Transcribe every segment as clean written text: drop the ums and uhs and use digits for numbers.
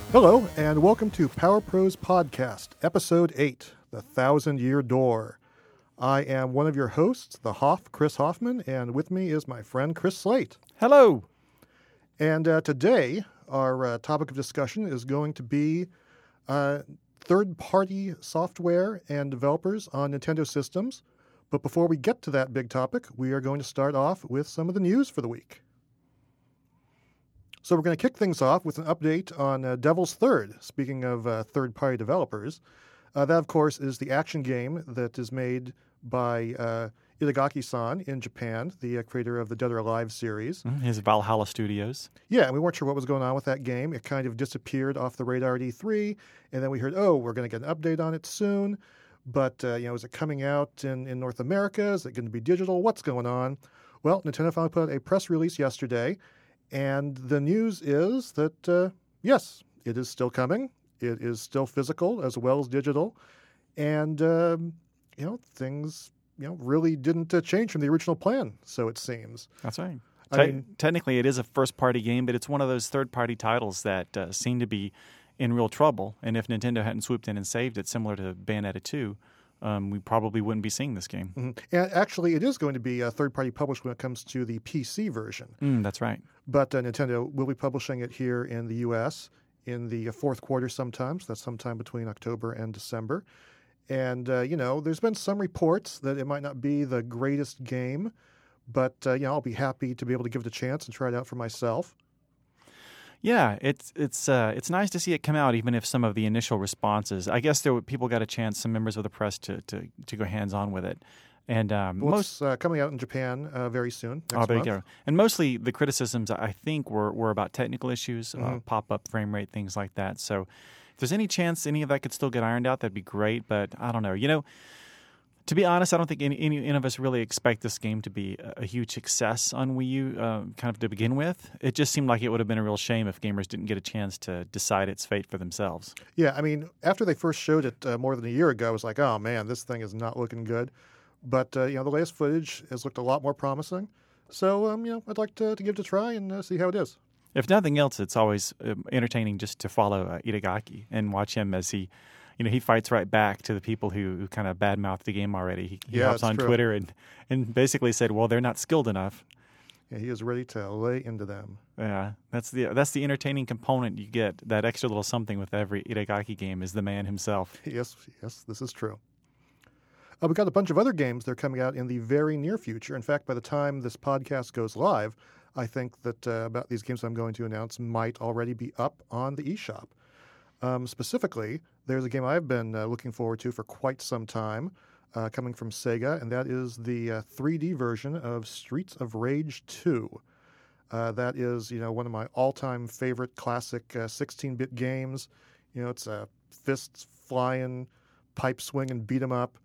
Hello, and welcome to Power Pros Podcast, Episode 8, The 1,000-Year Door. I am one of your hosts, the Chris Hoffman, and with me is my friend Chris Slate. Hello. And today, our topic of discussion is going to be third-party software and developers on Nintendo systems. But before we get to that big topic, we are going to start off with some of the news for the week. So we're going to kick things off with an update on Devil's Third. Speaking of third-party developers, that, of course, is the action game that is made by Itagaki-san in Japan, the creator of the Dead or Alive series. His Valhalla Studios. Yeah, and we weren't sure what was going on with that game. It kind of disappeared off the radar at E3, and then we heard, we're going to get an update on it soon. But, is it coming out in North America? Is it going to be digital? What's going on? Well, Nintendo finally put out a press release yesterday. And the news is that, yes, it is still coming. It is still physical as well as digital. And, things, really didn't change from the original plan, so it seems. That's right. I mean, technically, it is a first-party game, but it's one of those third-party titles that seem to be in real trouble. And if Nintendo hadn't swooped in and saved it, similar to Bayonetta 2, we probably wouldn't be seeing this game. Mm-hmm. And actually, it is going to be a third-party published when it comes to the PC version. That's right. But Nintendo will be publishing it here in the U.S. in the fourth quarter sometimes. That's sometime between October and December. And, there's been some reports that it might not be the greatest game, but, I'll be happy to be able to give it a chance and try it out for myself. Yeah, it's nice to see it come out, even if some of the initial responses. I guess people got a chance, some members of the press, to go hands-on with it. And it's coming out in Japan very soon, next month. Go. And mostly the criticisms, I think, were about technical issues, pop-up frame rate, things like that. So if there's any chance any of that could still get ironed out, that'd be great. But I don't know. To be honest, I don't think any of us really expect this game to be a huge success on Wii U kind of to begin with. It just seemed like it would have been a real shame if gamers didn't get a chance to decide its fate for themselves. Yeah, I mean, after they first showed it more than a year ago, I was like, oh, man, this thing is not looking good. But, the latest footage has looked a lot more promising. So, I'd like to give it a try and see how it is. If nothing else, it's always entertaining just to follow Itagaki and watch him as he fights right back to the people who kind of badmouthed the game already. He hops on true. Twitter and basically said, well, they're not skilled enough. Yeah, he is ready to lay into them. Yeah, that's the entertaining component you get. That extra little something with every Itagaki game is the man himself. Yes, this is true. We've got a bunch of other games that are coming out in the very near future. In fact, by the time this podcast goes live, I think that about these games I'm going to announce might already be up on the eShop. Specifically, there's a game I've been looking forward to for quite some time, coming from Sega, and that is the 3D version of Streets of Rage 2. That is, one of my all-time favorite classic 16-bit games. It's a fists flying, pipe swinging, beat 'em up.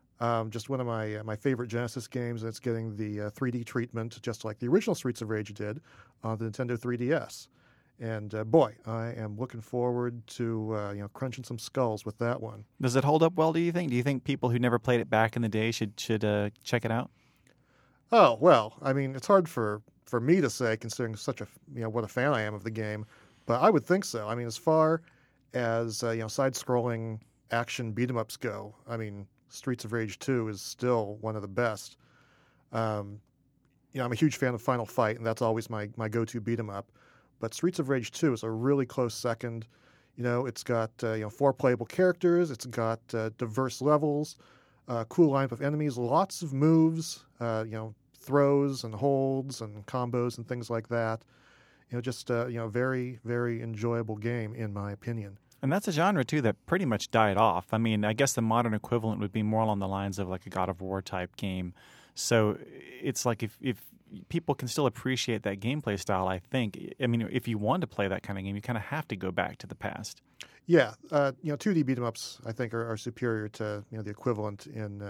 Just one of my favorite Genesis games, and it's getting the 3D treatment, just like the original Streets of Rage did on the Nintendo 3DS. And boy, I am looking forward to crunching some skulls with that one. Does it hold up well, do you think? Do you think people who never played it back in the day should check it out? Oh, well, I mean, it's hard for me to say, considering such what a fan I am of the game, but I would think so. I mean, as far as side-scrolling action beat-em-ups go, I mean, Streets of Rage 2 is still one of the best. I'm a huge fan of Final Fight, and that's always my go-to beat-em-up. But Streets of Rage 2 is a really close second. It's got 4 playable characters. It's got diverse levels, cool lineup of enemies, lots of moves, throws and holds and combos and things like that. Just very, very enjoyable game in my opinion. And that's a genre, too, that pretty much died off. I mean, I guess the modern equivalent would be more along the lines of like a God of War type game. So it's like if people can still appreciate that gameplay style, I think. I mean, if you want to play that kind of game, you kind of have to go back to the past. Yeah. 2D beat-em-ups, I think, are superior to, the equivalent in,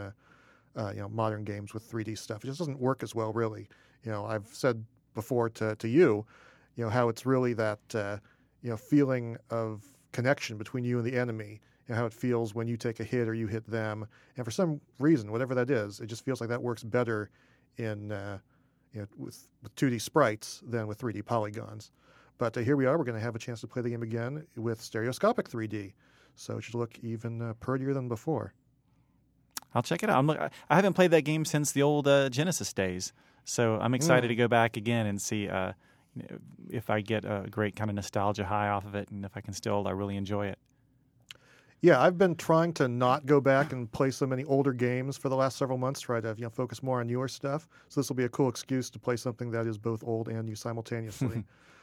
modern games with 3D stuff. It just doesn't work as well, really. I've said before to you, how it's really that, feeling of connection between you and the enemy, how it feels when you take a hit or you hit them. And for some reason, whatever that is, it just feels like that works better in with 2D sprites than with 3D polygons. But here we are. We're going to have a chance to play the game again with stereoscopic 3D. So it should look even prettier than before. I'll check it out. I haven't played that game since the old Genesis days. So I'm excited to go back again and see if I get a great kind of nostalgia high off of it and if I can still really enjoy it. Yeah, I've been trying to not go back and play so many older games for the last several months, try to focus more on newer stuff. So this will be a cool excuse to play something that is both old and new simultaneously.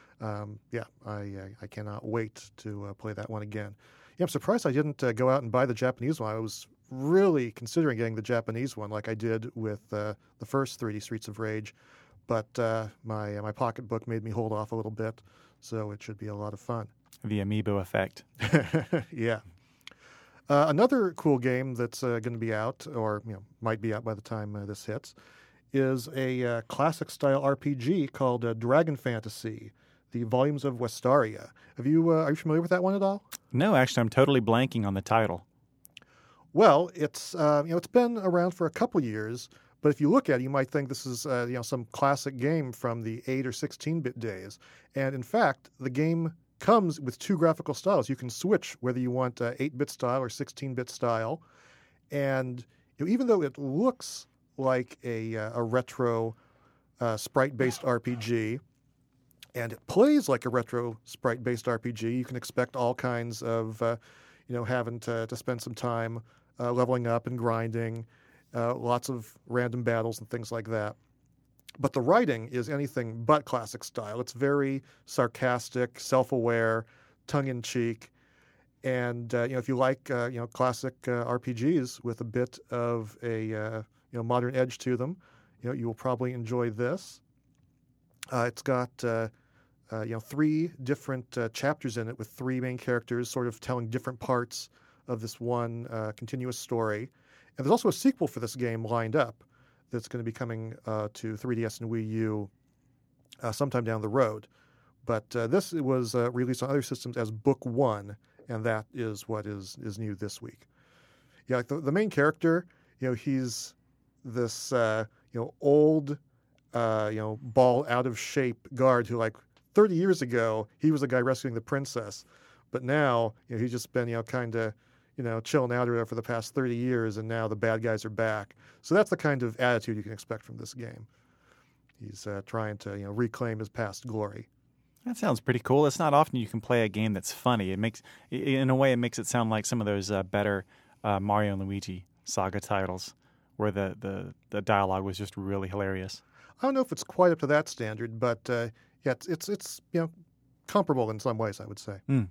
I cannot wait to play that one again. Yeah, I'm surprised I didn't go out and buy the Japanese one. I was really considering getting the Japanese one like I did with the first 3D Streets of Rage, but my pocketbook made me hold off a little bit, so it should be a lot of fun. The amiibo effect. Yeah. Another cool game that's going to be out, or might be out by the time this hits, is a classic-style RPG called Dragon Fantasy: The Volumes of Westaria. Are you familiar with that one at all? No, actually, I'm totally blanking on the title. Well, it's it's been around for a couple years, but if you look at it, you might think this is some classic game from the 8 or 16-bit days. And in fact, the game comes with two graphical styles. You can switch whether you want 8-bit style or 16-bit style. And even though it looks like a retro sprite-based RPG, and it plays like a retro sprite-based RPG, you can expect all kinds of, having to spend some time leveling up and grinding, lots of random battles and things like that. But the writing is anything but classic style. It's very sarcastic, self-aware, tongue-in-cheek. And, if you like, classic RPGs with a bit of a, modern edge to them, you will probably enjoy this. It's got, 3 different chapters in it with 3 main characters sort of telling different parts of this one continuous story. And there's also a sequel for this game lined up that's going to be coming to 3DS and Wii U sometime down the road. But this was released on other systems as Book 1, and that is what is new this week. Yeah, like the main character, he's this old, bald, out of shape guard who, like 30 years ago, he was the guy rescuing the princess, but now he's just been kind of chilling out for the past 30 years, and now the bad guys are back. So that's the kind of attitude you can expect from this game. He's trying to reclaim his past glory. That sounds pretty cool. It's not often you can play a game that's funny. It makes it sound like some of those better Mario and Luigi saga titles, where the dialogue was just really hilarious. I don't know if it's quite up to that standard, but it's comparable in some ways, I would say. Mm.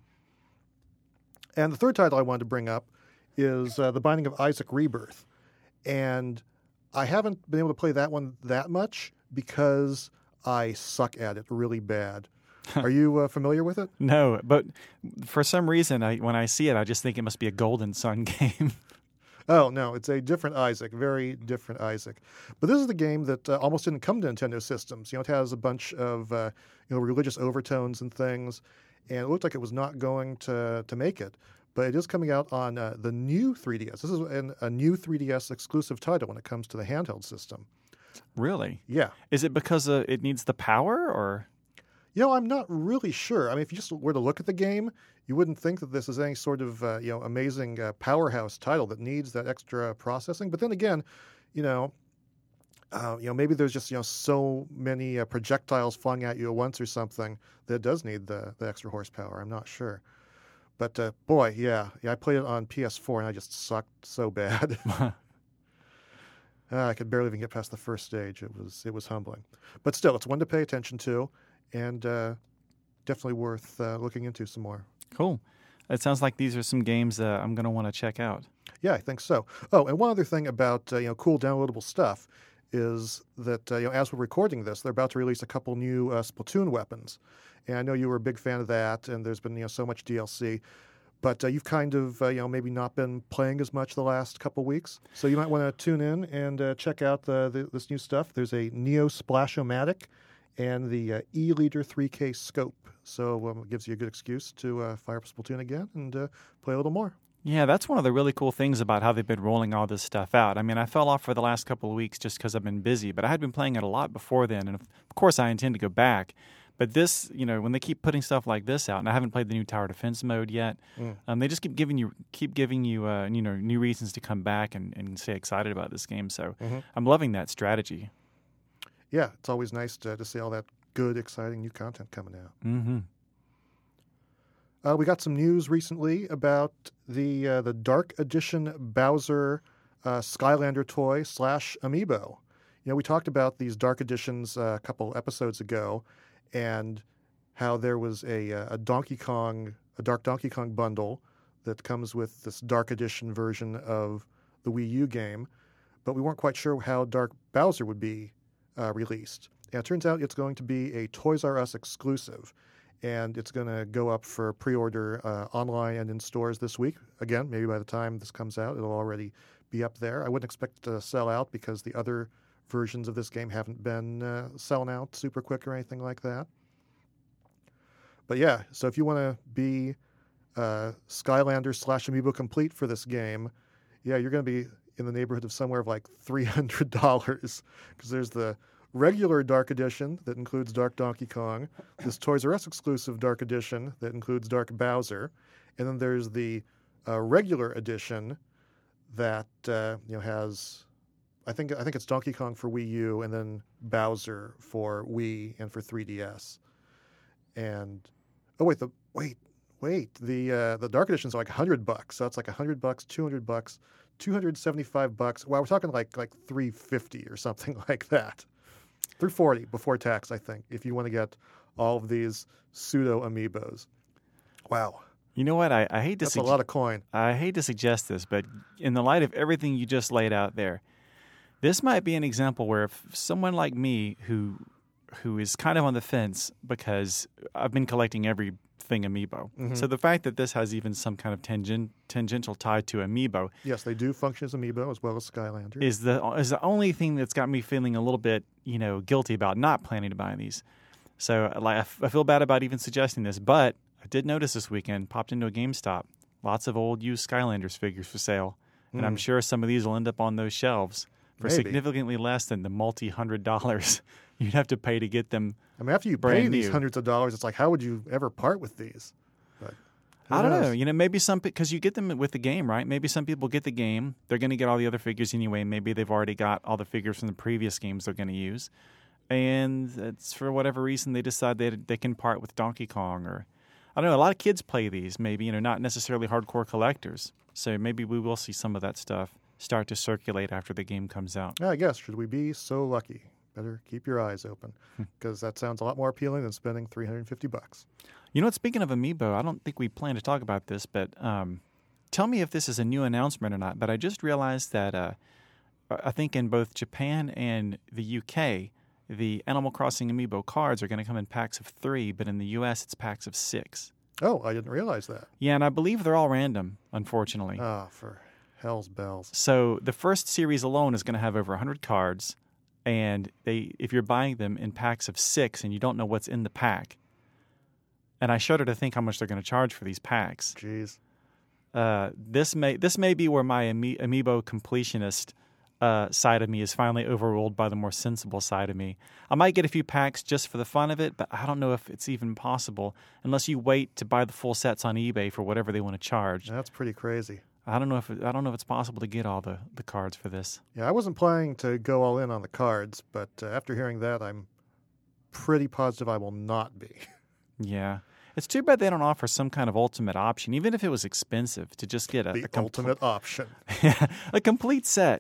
And the third title I wanted to bring up is The Binding of Isaac Rebirth. And I haven't been able to play that one that much because I suck at it really bad. Are you familiar with it? No, but for some reason, when I see it, I just think it must be a Golden Sun game. Oh, no, it's a different Isaac, very different Isaac. But this is the game that almost didn't come to Nintendo systems. It has a bunch of religious overtones and things, and it looked like it was not going to make it. But it is coming out on the new 3DS. This is a new 3DS exclusive title when it comes to the handheld system. Really? Yeah. Is it because it needs the power, or? I'm not really sure. I mean, if you just were to look at the game, you wouldn't think that this is any sort of amazing powerhouse title that needs that extra processing. But then again, maybe there's just so many projectiles flying at you at once or something that it does need the extra horsepower. I'm not sure. But boy, I played it on PS4 and I just sucked so bad. I could barely even get past the first stage. It was humbling. But still, it's one to pay attention to, and definitely worth looking into some more. Cool. It sounds like these are some games that I'm going to want to check out. Yeah, I think so. Oh, and one other thing about cool downloadable stuff is that as we're recording this, they're about to release a couple new Splatoon weapons. And I know you were a big fan of that, and there's been so much DLC. But you've kind of maybe not been playing as much the last couple weeks, so you might want to tune in and check out this new stuff. There's a Neo Splashomatic and the E-Leader 3K scope, so it gives you a good excuse to fire up Splatoon again and play a little more. Yeah, that's one of the really cool things about how they've been rolling all this stuff out. I mean, I fell off for the last couple of weeks just because I've been busy, but I had been playing it a lot before then, and of course I intend to go back. But this, when they keep putting stuff like this out, and I haven't played the new tower defense mode yet, they just keep giving you new reasons to come back and stay excited about this game. So I'm loving that strategy. Yeah, it's always nice to see all that good, exciting new content coming out. Mm-hmm. We got some news recently about the Dark Edition Bowser Skylander toy / amiibo. We talked about these Dark Editions a couple episodes ago, and how there was a Dark Donkey Kong bundle that comes with this Dark Edition version of the Wii U game, but we weren't quite sure how Dark Bowser would be released. And it turns out it's going to be a Toys R Us exclusive, and it's going to go up for pre-order online and in stores this week. Again, maybe by the time this comes out, it'll already be up there. I wouldn't expect it to sell out because the other versions of this game haven't been selling out super quick or anything like that. But yeah, so if you want to be Skylander / Amiibo complete for this game, yeah, you're going to be in the neighborhood of somewhere of like $300, because there's the regular Dark Edition that includes Dark Donkey Kong, this Toys R Us exclusive Dark Edition that includes Dark Bowser, and then there's the regular edition that has, I think it's Donkey Kong for Wii U, and then Bowser for Wii and for 3DS. And the Dark Edition is like $100, so it's like $100, $200, $275. Wow, we're talking like $350 or something like that. $340 before tax, I think, if you want to get all of these pseudo amiibos. Wow. You know what? I hate to That's a lot of coin. I hate to suggest this, but in the light of everything you just laid out there, this might be an example where if someone like me who is kind of on the fence, because I've been collecting everything amiibo. Mm-hmm. So the fact that this has even some kind of tangential tie to amiibo. Yes, they do function as amiibo as well as Skylander. Is the only thing that's got me feeling a little bit, guilty about not planning to buy these. So I feel bad about even suggesting this, but I did notice this weekend, popped into a GameStop, lots of old used Skylanders figures for sale. And I'm sure some of these will end up on those shelves for significantly less than the $multi-$100s you'd have to pay to get them. I mean, after you pay these hundreds of dollars, it's like, how would you ever part with these? But I don't know. Maybe because you get them with the game, right? Maybe some people get the game. They're going to get all the other figures anyway. Maybe they've already got all the figures from the previous games they're going to use. And it's for whatever reason they decide they can part with Donkey Kong. Or, I don't know, a lot of kids play these, maybe, not necessarily hardcore collectors. So maybe we will see some of that stuff start to circulate after the game comes out. I guess, should we be so lucky? Better keep your eyes open, because that sounds a lot more appealing than spending $350. Speaking of amiibo, I don't think we plan to talk about this, but tell me if this is a new announcement or not. But I just realized that I think in both Japan and the UK, the Animal Crossing amiibo cards are going to come in packs of 3, but in the US it's packs of 6. Oh, I didn't realize that. Yeah, and I believe they're all random, unfortunately. Oh, for hell's bells. So the first series alone is going to have over 100 cards. And if you're buying them in packs of 6 and you don't know what's in the pack, and I shudder to think how much they're going to charge for these packs. Jeez. This may be where my amiibo completionist side of me is finally overruled by the more sensible side of me. I might get a few packs just for the fun of it, but I don't know if it's even possible unless you wait to buy the full sets on eBay for whatever they want to charge. That's pretty crazy. I don't know if it's possible to get all the cards for this. Yeah, I wasn't planning to go all in on the cards, but after hearing that, I'm pretty positive I will not be. Yeah. It's too bad they don't offer some kind of ultimate option, even if it was expensive, to just get the ultimate option. Yeah, a complete set.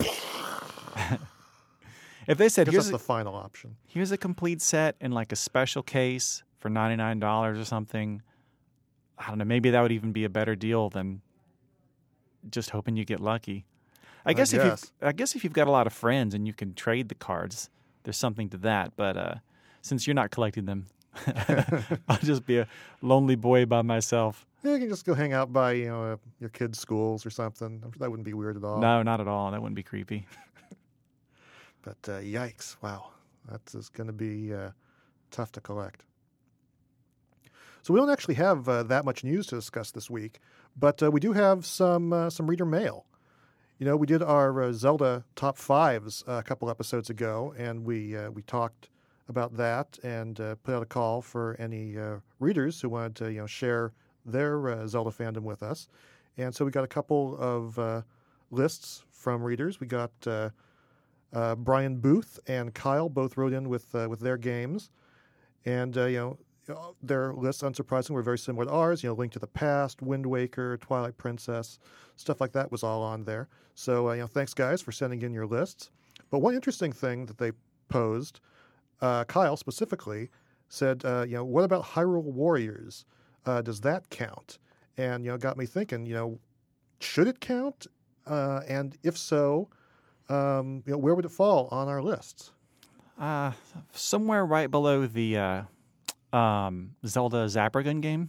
If they said, that's the final option. Here's a complete set in like a special case for $99 or something, I don't know, maybe that would even be a better deal than just hoping you get lucky. I guess if you've got a lot of friends and you can trade the cards, there's something to that. But since you're not collecting them, I'll just be a lonely boy by myself. Yeah, you can just go hang out by your kids' schools or something. I'm sure that wouldn't be weird at all. No, not at all. That wouldn't be creepy. But yikes! Wow, that's going to be tough to collect. So we don't actually have that much news to discuss this week, but we do have some reader mail. We did our Zelda top 5s a couple episodes ago, and we talked about that and put out a call for any readers who wanted to share their Zelda fandom with us. And so we got a couple of lists from readers. We got Brian Booth and Kyle both wrote in with their games, and their lists, unsurprisingly, were very similar to ours. Link to the Past, Wind Waker, Twilight Princess, stuff like that was all on there. So thanks guys for sending in your lists. But one interesting thing that they posed, Kyle specifically said, what about Hyrule Warriors? Does that count? And got me thinking, should it count? And if so, where would it fall on our lists? Somewhere right below the Zelda Zabragun game.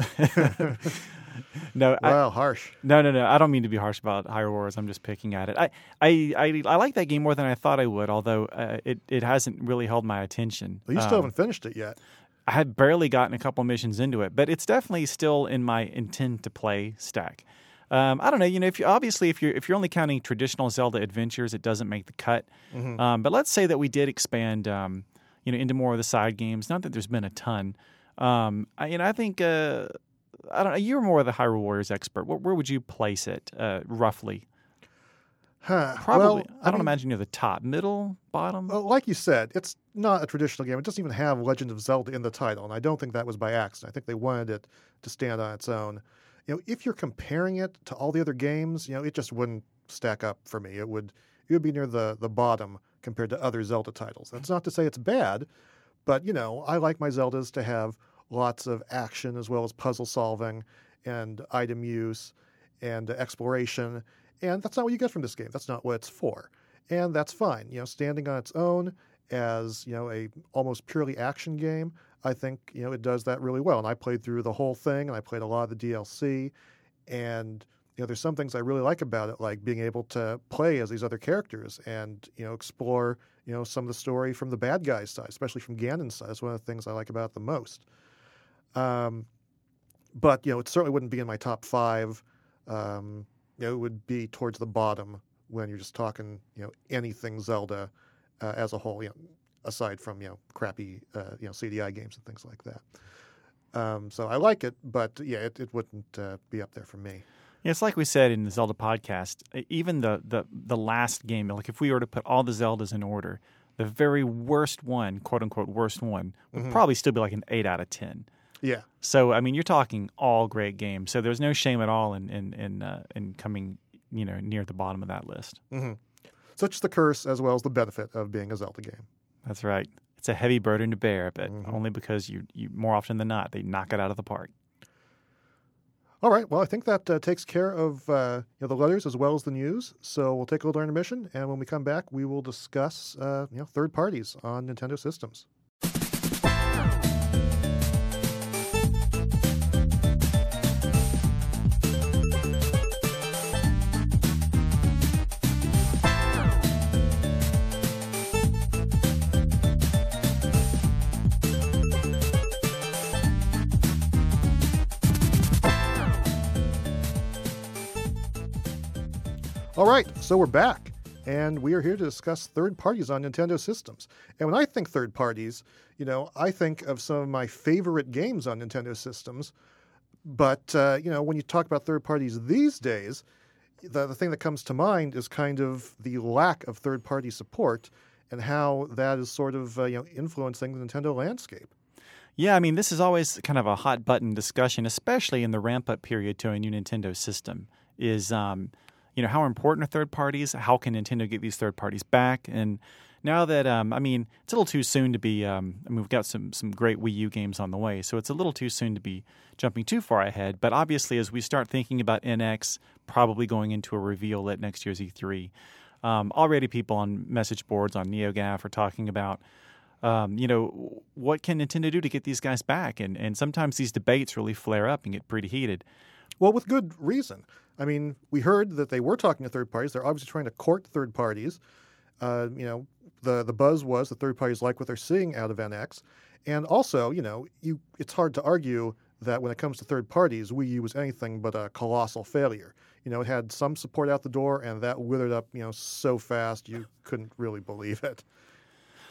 No, harsh. No. I don't mean to be harsh about Hyrule Warriors. I'm just picking at it. I like that game more than I thought I would, although it hasn't really held my attention. Well, you still haven't finished it yet. I had barely gotten a couple missions into it, but it's definitely still in my intend to play stack. I don't know. If you're only counting traditional Zelda adventures, it doesn't make the cut. Mm-hmm. But let's say that we did expand, into more of the side games. Not that there's been a ton. I think I don't know. You're more of the Hyrule Warriors expert. Where would you place it roughly? Probably. I don't imagine you're the top, middle, bottom. Well, like you said, it's not a traditional game. It doesn't even have Legend of Zelda in the title, and I don't think that was by accident. I think they wanted it to stand on its own. If you're comparing it to all the other games, it just wouldn't stack up for me. It would be near the bottom compared to other Zelda titles. That's not to say it's bad, but I like my Zeldas to have lots of action as well as puzzle solving and item use and exploration. And that's not what you get from this game. That's not what it's for. And that's fine. Standing on its own as, a almost purely action game, I think, it does that really well. And I played through the whole thing, and I played a lot of the DLC. And, there's some things I really like about it, like being able to play as these other characters and, explore, some of the story from the bad guy's side, especially from Ganon's side. That's one of the things I like about it the most. But, it certainly wouldn't be in my top 5. It would be towards the bottom when you're just talking, anything Zelda as a whole, aside from, crappy, CDI games and things like that. So I like it, but it wouldn't be up there for me. Yeah, it's like we said in the Zelda podcast, even the last game, like if we were to put all the Zeldas in order, the very worst one, quote unquote worst one, would probably still be like an 8 out of 10. Yeah. So you're talking all great games. So there's no shame at all in coming near the bottom of that list. Mm-hmm. Such the curse as well as the benefit of being a Zelda game. That's right. It's a heavy burden to bear, but only because you more often than not they knock it out of the park. All right. Well, I think that takes care of the letters as well as the news. So we'll take a little intermission, and when we come back, we will discuss third parties on Nintendo systems. All right, so we're back, and we are here to discuss third parties on Nintendo systems. And when I think third parties, I think of some of my favorite games on Nintendo systems. But, when you talk about third parties these days, the thing that comes to mind is kind of the lack of third-party support and how that is sort of, influencing the Nintendo landscape. Yeah, this is always kind of a hot-button discussion, especially in the ramp-up period to a new Nintendo system, is how important are third parties? How can Nintendo get these third parties back? And now that, it's a little too soon to be, we've got some great Wii U games on the way, so it's a little too soon to be jumping too far ahead. But obviously, as we start thinking about NX probably going into a reveal at next year's E3, already people on message boards on NeoGAF are talking about, what can Nintendo do to get these guys back? And sometimes these debates really flare up and get pretty heated. Well, with good reason. We heard that they were talking to third parties. They're obviously trying to court third parties. The buzz was the third parties like what they're seeing out of NX. And also, it's hard to argue that when it comes to third parties, Wii U was anything but a colossal failure. It had some support out the door, and that withered up, so fast you couldn't really believe it.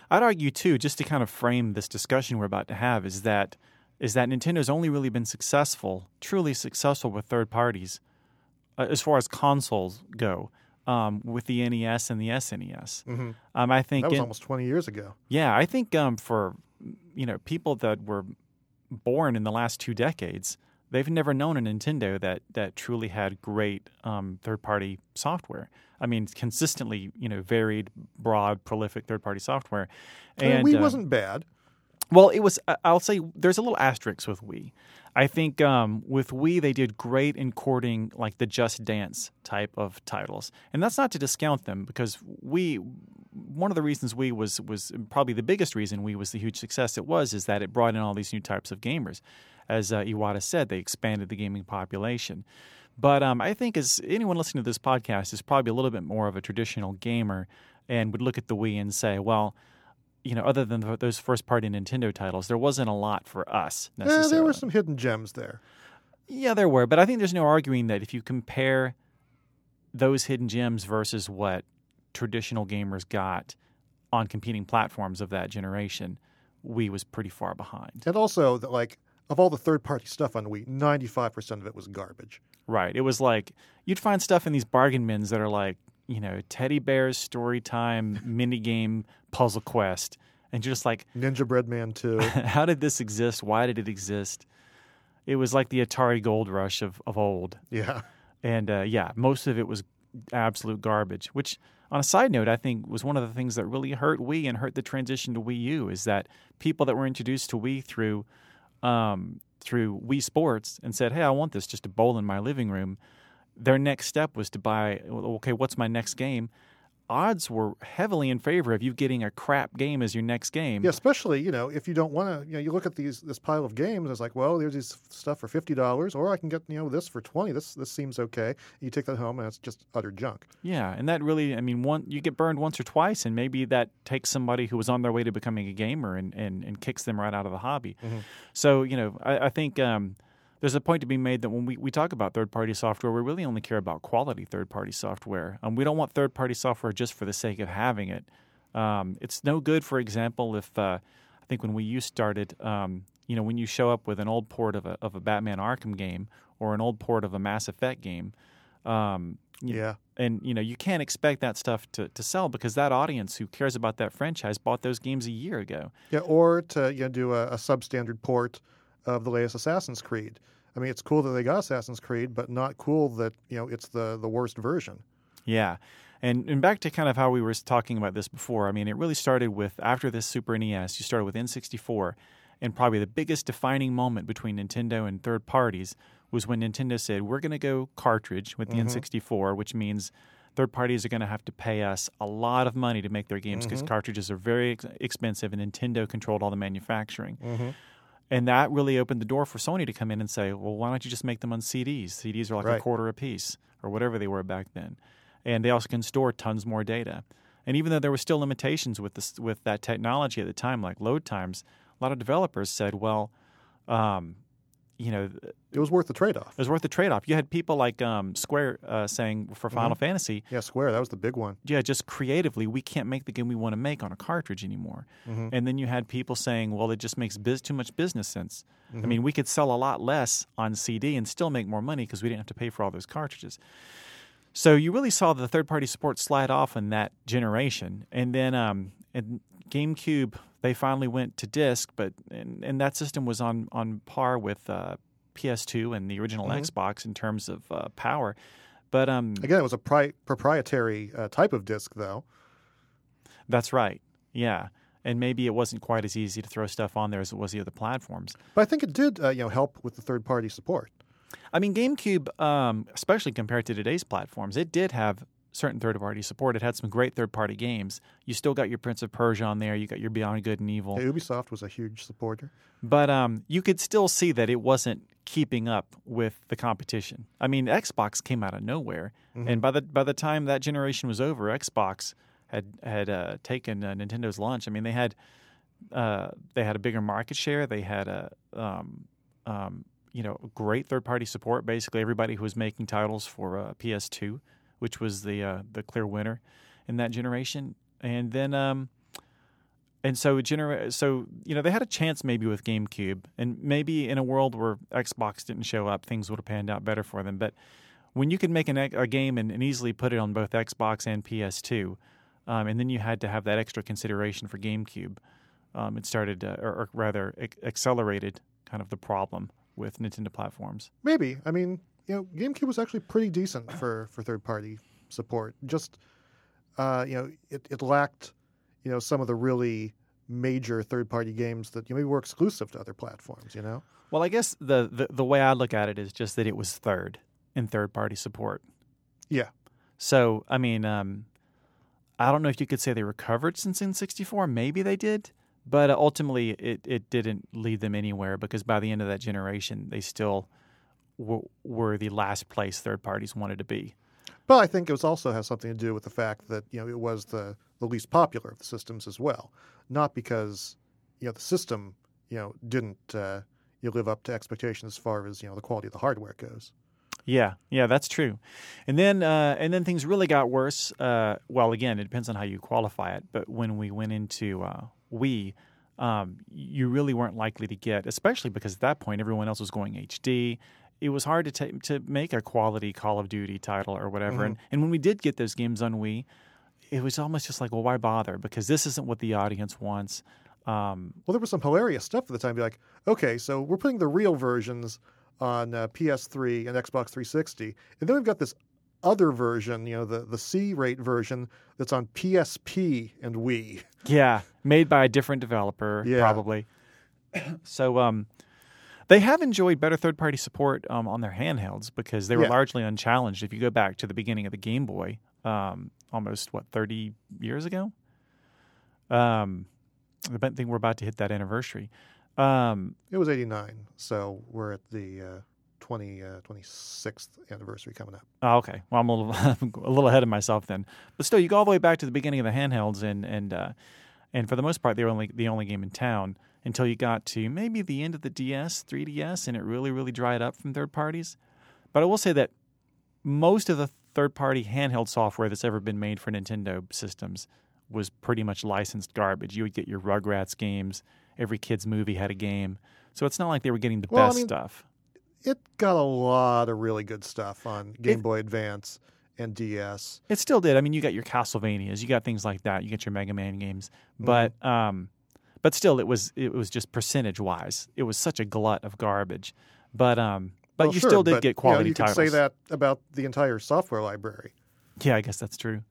I'd argue too, just to kind of frame this discussion we're about to have, is that Nintendo's only really been truly successful with third parties as far as consoles go, with the NES and the SNES. Mm-hmm. I think that was almost 20 years ago. Yeah, I think for people that were born in the last 2 decades, they've never known a Nintendo that truly had great third-party software. I mean, consistently, varied, broad, prolific third-party software. And Wii wasn't bad. Well, it was. I'll say there's a little asterisk with Wii. I think with Wii they did great in courting like the Just Dance type of titles, and that's not to discount them because one of the reasons Wii was probably the biggest reason Wii was the huge success it was is that it brought in all these new types of gamers. As Iwata said, they expanded the gaming population. But I think as anyone listening to this podcast is probably a little bit more of a traditional gamer and would look at the Wii and say, well, other than those first-party Nintendo titles, there wasn't a lot for us necessarily. There were some hidden gems there. Yeah, there were. But I think there's no arguing that if you compare those hidden gems versus what traditional gamers got on competing platforms of that generation, Wii was pretty far behind. And also, of all the third-party stuff on Wii, 95% of it was garbage. Right. It was like you'd find stuff in these bargain bins that are like, Teddy Bear's Story Time minigame puzzle quest. And you're just like... Ninja Bread Man 2. How did this exist? Why did it exist? It was like the Atari Gold Rush of old. Yeah. And most of it was absolute garbage, which, on a side note, I think was one of the things that really hurt Wii and hurt the transition to Wii U is that people that were introduced to Wii through Wii Sports and said, hey, I want this just to bowl in my living room, their next step was to buy, okay, what's my next game? Odds were heavily in favor of you getting a crap game as your next game. Yeah, especially, if you don't want to, you look at this pile of games, it's like, well, there's this stuff for $50, or I can get, this for $20. This seems okay. You take that home, and it's just utter junk. Yeah, and that really, you get burned once or twice, and maybe that takes somebody who was on their way to becoming a gamer and kicks them right out of the hobby. Mm-hmm. So, I think... there's a point to be made that when we talk about third-party software, we really only care about quality third-party software. We don't want third-party software just for the sake of having it. It's no good, for example, if I think when Wii U started, when you show up with an old port of a Batman Arkham game or an old port of a Mass Effect game, and you can't expect that stuff to sell because that audience who cares about that franchise bought those games a year ago. Yeah, or to do a substandard port of the latest Assassin's Creed. I mean, it's cool that they got Assassin's Creed, but not cool that it's the worst version. Yeah, and back to kind of how we were talking about this before. I mean, it really started with after this Super NES. You started with N64, and probably the biggest defining moment between Nintendo and third parties was when Nintendo said, "We're going to go cartridge with the N64," which means third parties are going to have to pay us a lot of money to make their games because cartridges are very expensive, and Nintendo controlled all the manufacturing. Mm-hmm. And that really opened the door for Sony to come in and say, well, why don't you just make them on CDs? CDs are like a quarter a piece or whatever they were back then. And they also can store tons more data. And even though there were still limitations with that technology at the time, like load times, a lot of developers said, well, it was worth the trade-off. It was worth the trade-off. You had people like Square saying for Final Fantasy. Yeah, Square, that was the big one. Yeah, just creatively, we can't make the game we want to make on a cartridge anymore. Mm-hmm. And then you had people saying, well, it just makes too much business sense. Mm-hmm. I mean, we could sell a lot less on CD and still make more money because we didn't have to pay for all those cartridges. So you really saw the third-party support slide off in that generation. And then in GameCube, they finally went to disc, and that system was on par with PS2 and the original Xbox in terms of power. But again, it was a proprietary type of disc, though. That's right. Yeah, and maybe it wasn't quite as easy to throw stuff on there as it was the other platforms. But I think it did, help with the third-party support. I mean, GameCube, especially compared to today's platforms, it did have certain third-party support. It had some great third-party games. You still got your Prince of Persia on there. You got your Beyond Good and Evil. Yeah, Ubisoft was a huge supporter. But you could still see that it wasn't keeping up with the competition. I mean, Xbox came out of nowhere, and by the time that generation was over, Xbox had taken Nintendo's lunch. I mean, they had a bigger market share. They had great third-party support. Basically, everybody who was making titles for PS2, which was the clear winner in that generation. And then And so, they had a chance maybe with GameCube, and maybe in a world where Xbox didn't show up, things would have panned out better for them. But when you could make a game and easily put it on both Xbox and PS2, and then you had to have that extra consideration for GameCube, it started, or rather, accelerated kind of the problem with Nintendo platforms. Maybe. I mean, GameCube was actually pretty decent for third-party support. Just, it lacked, some of the really major third-party games that maybe were exclusive to other platforms, Well, I guess the way I look at it is just that it was third in third-party support. Yeah. So, I mean, I don't know if you could say they recovered since N64. Maybe they did. But ultimately, it didn't lead them anywhere because by the end of that generation, they still were the last place third parties wanted to be. But I think it also has something to do with the fact that it was the least popular of the systems as well, not because the system didn't live up to expectations as far as the quality of the hardware goes. Yeah, that's true. And then things really got worse. Well, again, it depends on how you qualify it. But when we went into Wii, you really weren't likely to get, especially because at that point everyone else was going HD. It was hard to make a quality Call of Duty title or whatever. Mm-hmm. And when we did get those games on Wii, it was almost just like, well, why bother? Because this isn't what the audience wants. Well, there was some hilarious stuff at the time. Be like, okay, so we're putting the real versions on PS3 and Xbox 360, and then we've got this other version, the C-rate version that's on PSP and Wii. Yeah, made by a different developer, probably. So they have enjoyed better third-party support on their handhelds because they were largely unchallenged. If you go back to the beginning of the Game Boy, almost, 30 years ago? I think we're about to hit that anniversary. It was 89, so we're at the 26th anniversary coming up. Oh, okay. Well, I'm a little ahead of myself then. But still, you go all the way back to the beginning of the handhelds, and for the most part, they were the only game in town until you got to maybe the end of the 3DS, and it really, really dried up from third parties. But I will say that most of the third-party handheld software that's ever been made for Nintendo systems was pretty much licensed garbage. You would get your Rugrats games. Every kid's movie had a game. So it's not like they were getting the best stuff. It got a lot of really good stuff on Game Boy Advance and DS. It still did. I mean, you got your Castlevanias. You got things like that. You get your Mega Man games. But still, it was just percentage-wise. It was such a glut of garbage. But you still did get quality titles. You could say that about the entire software library. Yeah, I guess that's true.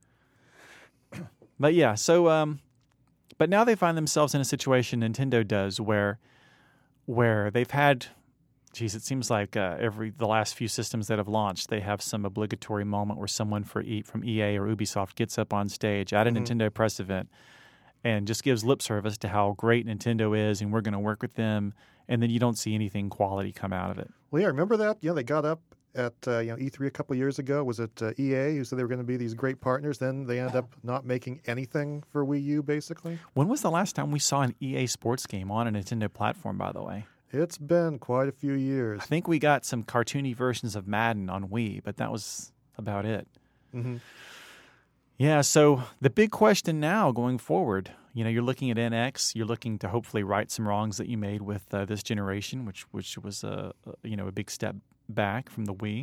But yeah, so but now they find themselves in a situation Nintendo does where they've had, it seems like the last few systems that have launched, they have some obligatory moment where someone from EA or Ubisoft gets up on stage at a Nintendo press event and just gives lip service to how great Nintendo is and we're going to work with them, and then you don't see anything quality come out of it. Well, yeah, remember that? They got up at E3 a couple of years ago. Was it EA who said they were going to be these great partners? Then they ended up not making anything for Wii U, basically. When was the last time we saw an EA sports game on a Nintendo platform, by the way? It's been quite a few years. I think we got some cartoony versions of Madden on Wii, but that was about it. Mm-hmm. Yeah, so the big question now going forward, you're looking at NX. You're looking to hopefully right some wrongs that you made with this generation, which was a big step back from the Wii.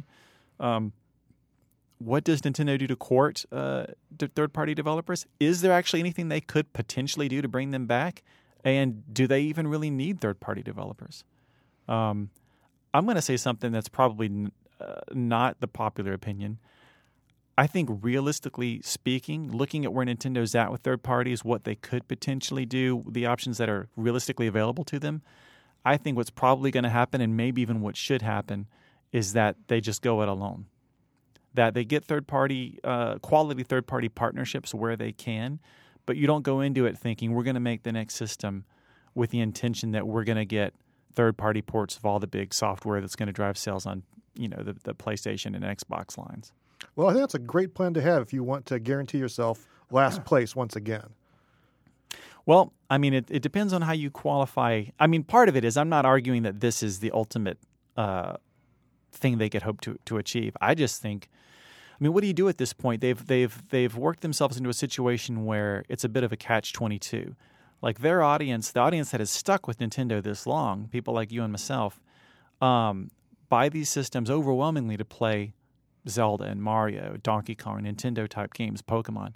What does Nintendo do to court third-party developers? Is there actually anything they could potentially do to bring them back? And do they even really need third-party developers? I'm going to say something that's probably not the popular opinion. I think realistically speaking, looking at where Nintendo's at with third parties, what they could potentially do, the options that are realistically available to them, I think what's probably going to happen, and maybe even what should happen, is that they just go it alone. That they get quality third-party partnerships where they can, but you don't go into it thinking we're going to make the next system with the intention that we're going to get third-party ports of all the big software that's going to drive sales on the PlayStation and Xbox lines. Well, I think that's a great plan to have if you want to guarantee yourself last place once again. Well, I mean, it depends on how you qualify. I mean, part of it is I'm not arguing that this is the ultimate thing they could hope to achieve. I just think, what do you do at this point? They've worked themselves into a situation where it's a bit of a catch-22. Like their audience, the audience that has stuck with Nintendo this long, people like you and myself, buy these systems overwhelmingly to play Zelda and Mario, Donkey Kong, Nintendo-type games, Pokemon.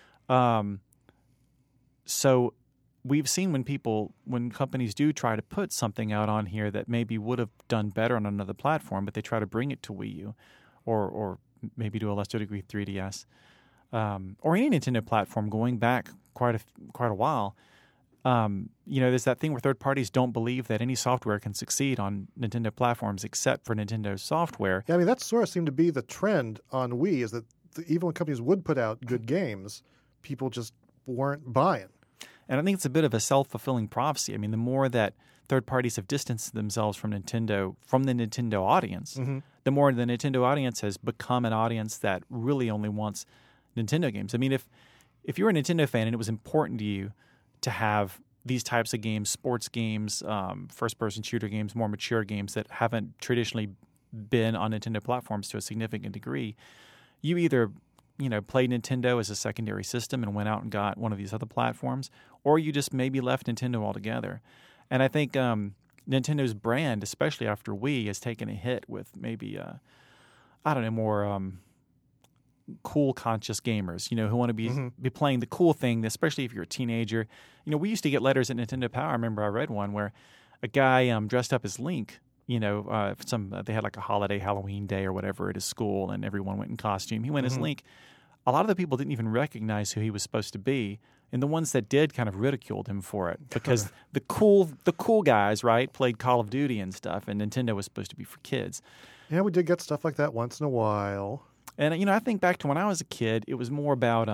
So we've seen when companies do try to put something out on here that maybe would have done better on another platform, but they try to bring it to Wii U or maybe to a lesser degree 3DS, or any Nintendo platform going back quite a while. There's that thing where third parties don't believe that any software can succeed on Nintendo platforms except for Nintendo software. Yeah, I mean, that sort of seemed to be the trend on Wii, is that even when companies would put out good games, people just weren't buying. And I think it's a bit of a self-fulfilling prophecy. I mean, the more that third parties have distanced themselves from the Nintendo audience, the more the Nintendo audience has become an audience that really only wants Nintendo games. I mean, if you're a Nintendo fan and it was important to you to have these types of games, sports games, first-person shooter games, more mature games that haven't traditionally been on Nintendo platforms to a significant degree, you either played Nintendo as a secondary system and went out and got one of these other platforms, or you just maybe left Nintendo altogether. And I think Nintendo's brand, especially after Wii, has taken a hit with maybe, more cool conscious gamers, who want to be playing the cool thing, especially if you're a teenager. We used to get letters at Nintendo Power. I remember I read one where a guy dressed up as Link. They had like a holiday Halloween day or whatever at his school, and everyone went in costume. He went as Link. A lot of the people didn't even recognize who he was supposed to be, and the ones that did kind of ridiculed him for it because the cool guys, right, played Call of Duty and stuff, and Nintendo was supposed to be for kids. Yeah, we did get stuff like that once in a while. And I think back to when I was a kid, it was more about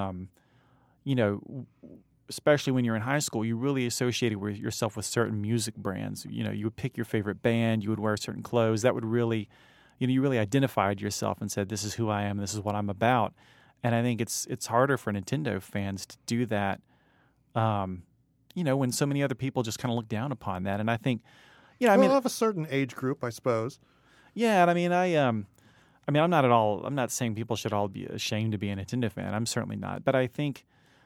especially when you're in high school, you really associated yourself with certain music brands. You would pick your favorite band, you would wear certain clothes. That would really, you really identified yourself and said, this is who I am, this is what I'm about. And I think it's harder for Nintendo fans to do that, when so many other people just kind of look down upon that. And I think, of a certain age group, I suppose. Yeah, and I'm not saying people should all be ashamed to be a Nintendo fan. I'm certainly not. But I think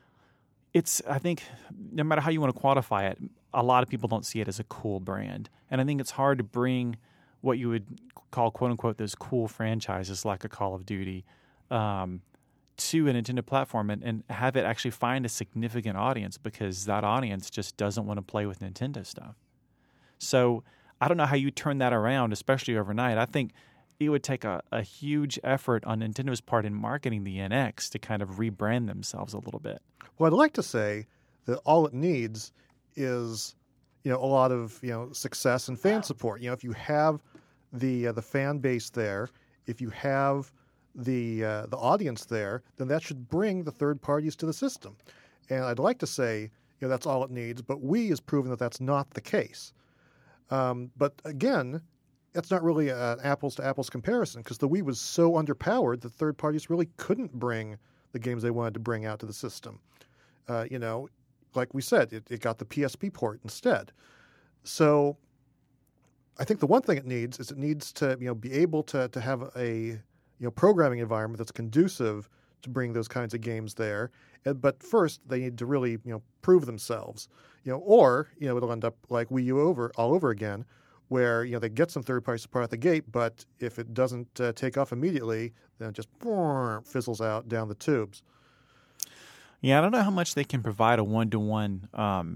no matter how you want to quantify it, a lot of people don't see it as a cool brand. And I think it's hard to bring what you would call, quote unquote, those cool franchises like a Call of Duty to a Nintendo platform and have it actually find a significant audience, because that audience just doesn't want to play with Nintendo stuff. So I don't know how you turn that around, especially overnight. I think it would take a huge effort on Nintendo's part in marketing the NX to kind of rebrand themselves a little bit. Well, I'd like to say that all it needs is, a lot of, success and fan support. If you have the fan base there, if you have the audience there, then that should bring the third parties to the system. And I'd like to say, that's all it needs, but Wii has proven that that's not the case. But again, that's not really an apples-to-apples comparison, because the Wii was so underpowered that third parties really couldn't bring the games they wanted to bring out to the system. Like we said, it got the PSP port instead. So I think the one thing it needs to be able to have a programming environment that's conducive to bring those kinds of games there. But first, they need to really prove themselves. Or it'll end up like Wii U all over again, where they get some third-party support at the gate, but if it doesn't take off immediately, then it just fizzles out down the tubes. Yeah, I don't know how much they can provide a one-to-one,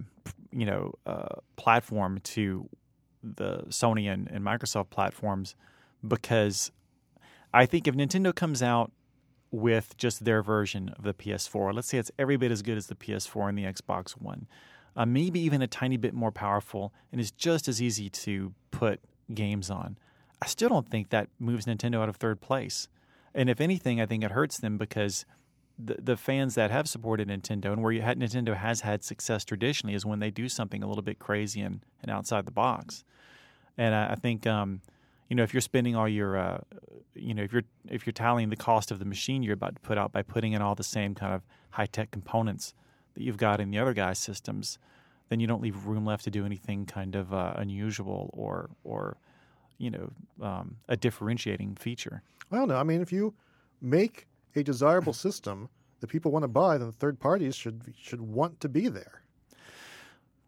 platform to the Sony and Microsoft platforms, because I think if Nintendo comes out with just their version of the PS4, let's say it's every bit as good as the PS4 and the Xbox One, maybe even a tiny bit more powerful, and is just as easy to put games on, I still don't think that moves Nintendo out of third place. And if anything, I think it hurts them, because the fans that have supported Nintendo and where Nintendo has had success traditionally is when they do something a little bit crazy and outside the box. And I think if you're spending all your if you're tallying the cost of the machine you're about to put out by putting in all the same kind of high-tech components that you've got in the other guys' systems, then you don't leave room left to do anything kind of unusual or a differentiating feature. Well, no, I mean, if you make a desirable system that people want to buy, then the third parties should want to be there.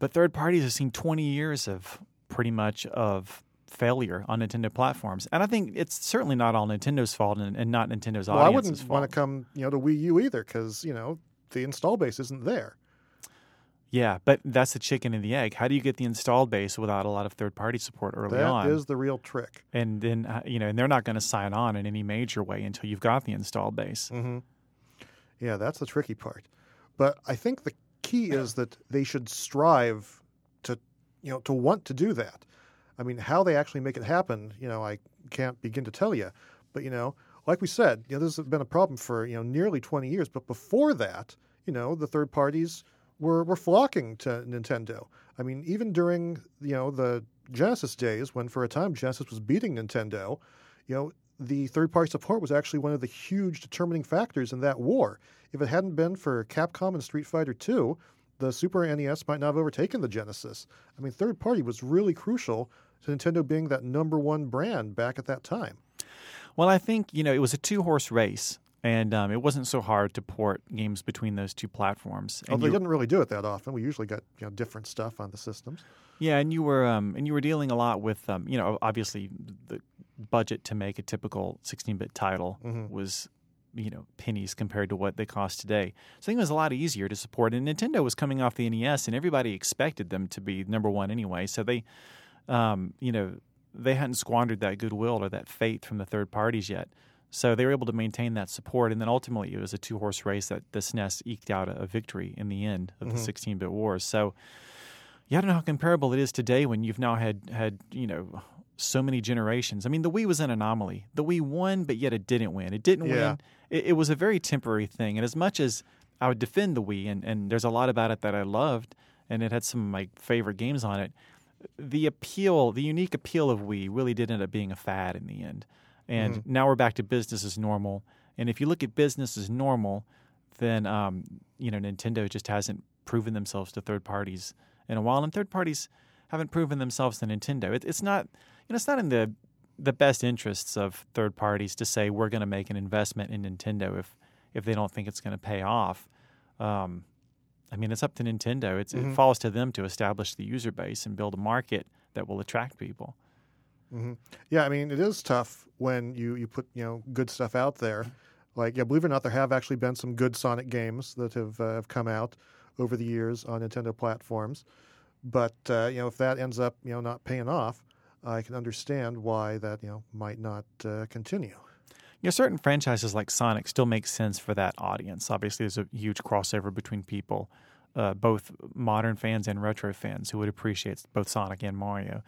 But third parties have seen 20 years of pretty much of failure on Nintendo platforms. And I think it's certainly not all Nintendo's fault and not Nintendo's audience's fault. Well, I wouldn't want to come, to Wii U either because, the install base isn't there. Yeah, but that's the chicken and the egg. How do you get the installed base without a lot of third-party support early on? That is the real trick. And then, and they're not going to sign on in any major way until you've got the installed base. Mm-hmm. Yeah, that's the tricky part. But I think the key is that they should strive to want to do that. I mean, how they actually make it happen, I can't begin to tell you. But, like we said, this has been a problem for, nearly 20 years. But before that, the third parties were flocking to Nintendo. I mean, even during, the Genesis days, when for a time Genesis was beating Nintendo, the third-party support was actually one of the huge determining factors in that war. If it hadn't been for Capcom and Street Fighter II, the Super NES might not have overtaken the Genesis. I mean, third-party was really crucial to Nintendo being that number one brand back at that time. Well, I think, it was a two-horse race. And it wasn't so hard to port games between those two platforms. And they didn't really do it that often. We usually got different stuff on the systems. Yeah, and you were dealing a lot with obviously the budget to make a typical 16-bit title was pennies compared to what they cost today. So I think it was a lot easier to support. And Nintendo was coming off the NES, and everybody expected them to be number one anyway. So they they hadn't squandered that goodwill or that faith from the third parties yet. So they were able to maintain that support, and then ultimately it was a two-horse race that the SNES eked out a victory in the end of the 16-bit wars. So I don't know how comparable it is today when you've now had so many generations. I mean, the Wii was an anomaly. The Wii won, but yet it didn't win. It didn't win. It was a very temporary thing, and as much as I would defend the Wii, and there's a lot about it that I loved, and it had some of my favorite games on it, the unique appeal of Wii really did end up being a fad in the end. And now we're back to business as normal. And if you look at business as normal, then Nintendo just hasn't proven themselves to third parties in a while, and third parties haven't proven themselves to Nintendo. It's not in the best interests of third parties to say we're going to make an investment in Nintendo if they don't think it's going to pay off. It's up to Nintendo. It falls to them to establish the user base and build a market that will attract people. Mm-hmm. Yeah, I mean, it is tough when you put good stuff out there. Like, believe it or not, there have actually been some good Sonic games that have come out over the years on Nintendo platforms. But if that ends up not paying off, I can understand why that might not continue. Certain franchises like Sonic still make sense for that audience. Obviously, there's a huge crossover between people, both modern fans and retro fans who would appreciate both Sonic and Mario.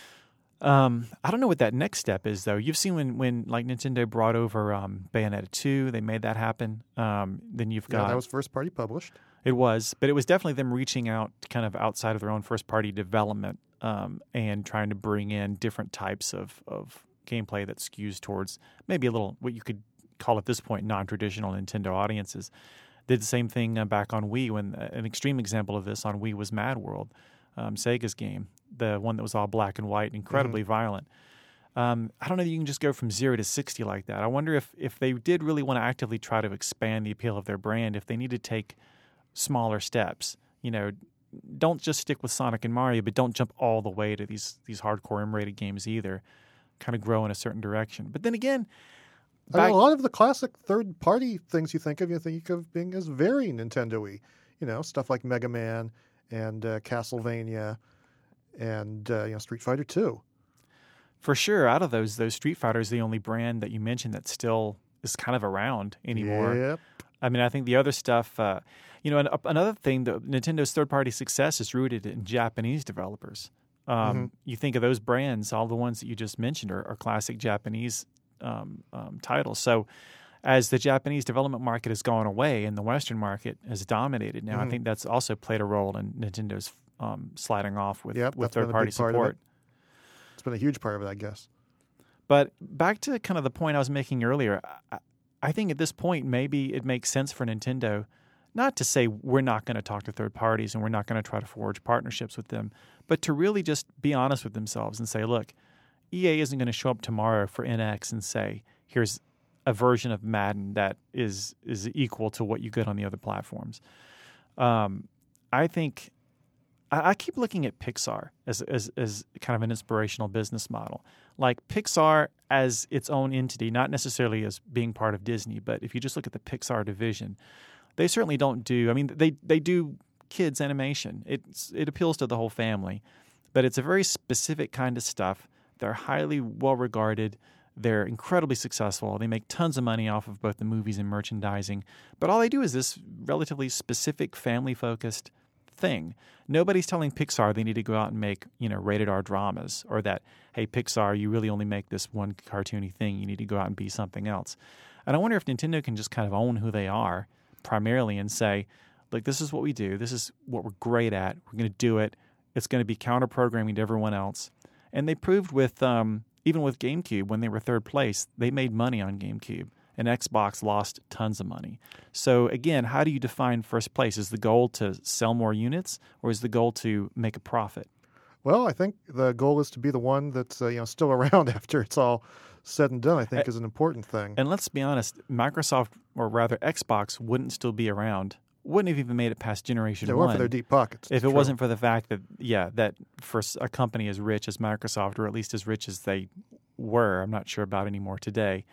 I don't know what that next step is, though. You've seen when like Nintendo brought over Bayonetta 2, they made that happen. Then you've got... Yeah, that was first-party published. It was, but it was definitely them reaching out kind of outside of their own first-party development and trying to bring in different types of gameplay that skews towards maybe a little, what you could call at this point, non-traditional Nintendo audiences. Did the same thing back on Wii when an extreme example of this on Wii was Mad World. Sega's game, the one that was all black and white, incredibly violent. I don't know that you can just go from 0 to 60 like that. I wonder if they did really want to actively try to expand the appeal of their brand, if they need to take smaller steps. Don't just stick with Sonic and Mario, but don't jump all the way to these hardcore M-rated games either. Kind of grow in a certain direction. But then again, a lot of the classic third-party things you think of being as very Nintendo-y. Stuff like Mega Man and Castlevania, and Street Fighter II. For sure, out of those Street Fighter is the only brand that you mentioned that still is kind of around anymore. Yep. I mean, I think the other stuff, another thing, Nintendo's third-party success is rooted in Japanese developers. You think of those brands, all the ones that you just mentioned are classic Japanese titles. So as the Japanese development market has gone away and the Western market has dominated now, I think that's also played a role in Nintendo's sliding off with third-party support. It's been a huge part of it, I guess. But back to kind of the point I was making earlier, I think at this point maybe it makes sense for Nintendo not to say we're not going to talk to third parties and we're not going to try to forge partnerships with them, but to really just be honest with themselves and say, look, EA isn't going to show up tomorrow for NX and say, here's a version of Madden that is equal to what you get on the other platforms. I think I keep looking at Pixar as kind of an inspirational business model. Like Pixar as its own entity, not necessarily as being part of Disney, but if you just look at the Pixar division, they certainly don't do. I mean, they do kids animation. It appeals to the whole family, but it's a very specific kind of stuff. They're highly well regarded. They're incredibly successful. They make tons of money off of both the movies and merchandising. But all they do is this relatively specific, family-focused thing. Nobody's telling Pixar they need to go out and make, rated R dramas, or that, hey, Pixar, you really only make this one cartoony thing. You need to go out and be something else. And I wonder if Nintendo can just kind of own who they are primarily and say, look, this is what we do. This is what we're great at. We're going to do it. It's going to be counter-programming to everyone else. And they proved with, even with GameCube, when they were third place, they made money on GameCube. And Xbox lost tons of money. So again, how do you define first place? Is the goal to sell more units, or is the goal to make a profit? Well, I think the goal is to be the one that's still around after it's all said and done, I think is an important thing. And let's be honest, Microsoft, or rather Xbox, wouldn't still be around. Wouldn't have even made it past generation They one. weren't for their deep pockets. If it wasn't for the fact that, that for a company as rich as Microsoft, or at least as rich as they were, I'm not sure about anymore today,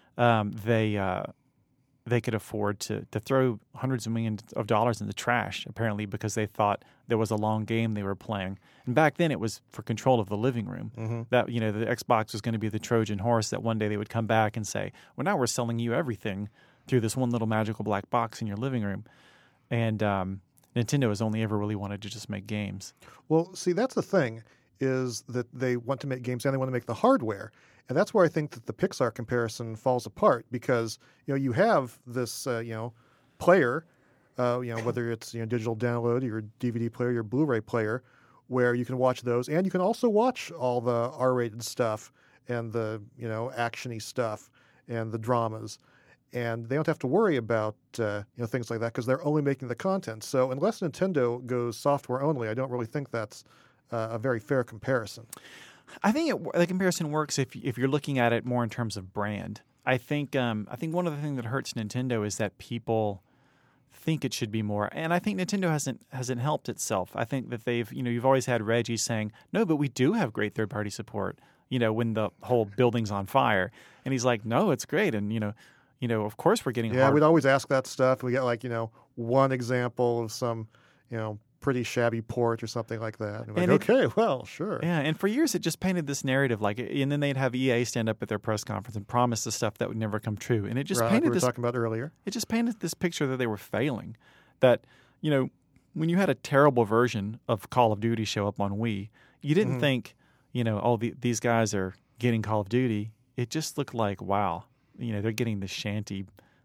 they could afford to throw hundreds of millions of dollars in the trash, apparently, because they thought there was a long game they were playing. And back then it was for control of the living room. Mm-hmm. That, the Xbox was going to be the Trojan horse that one day they would come back and say, well, now we're selling you everything through this one little magical black box in your living room. And Nintendo has only ever really wanted to just make games. Well, see, that's the thing, is that they want to make games and they want to make the hardware. And that's where I think that the Pixar comparison falls apart, because, you have this, player, whether it's digital download, your DVD player, your Blu-ray player, where you can watch those. And you can also watch all the R-rated stuff and the, action-y stuff and the dramas. And they don't have to worry about things like that because they're only making the content. So unless Nintendo goes software only, I don't really think that's a very fair comparison. I think the comparison works if you're looking at it more in terms of brand. I think one of the things that hurts Nintendo is that people think it should be more, and I think Nintendo hasn't helped itself. I think that they've you've always had Reggie saying, no, but we do have great third party support. When the whole building's on fire, and he's like, no, it's great, and of course we're getting hard. We'd always ask that stuff. We get one example of some pretty shabby port or something like that. And okay, well, sure. Yeah, and for years it just painted this narrative and then they'd have EA stand up at their press conference and promise the stuff that would never come true. And it just painted like we were talking about earlier. It just painted this picture that they were failing. That, when you had a terrible version of Call of Duty show up on Wii, you didn't think, these guys are getting Call of Duty. It just looked like, wow, they're getting the shanty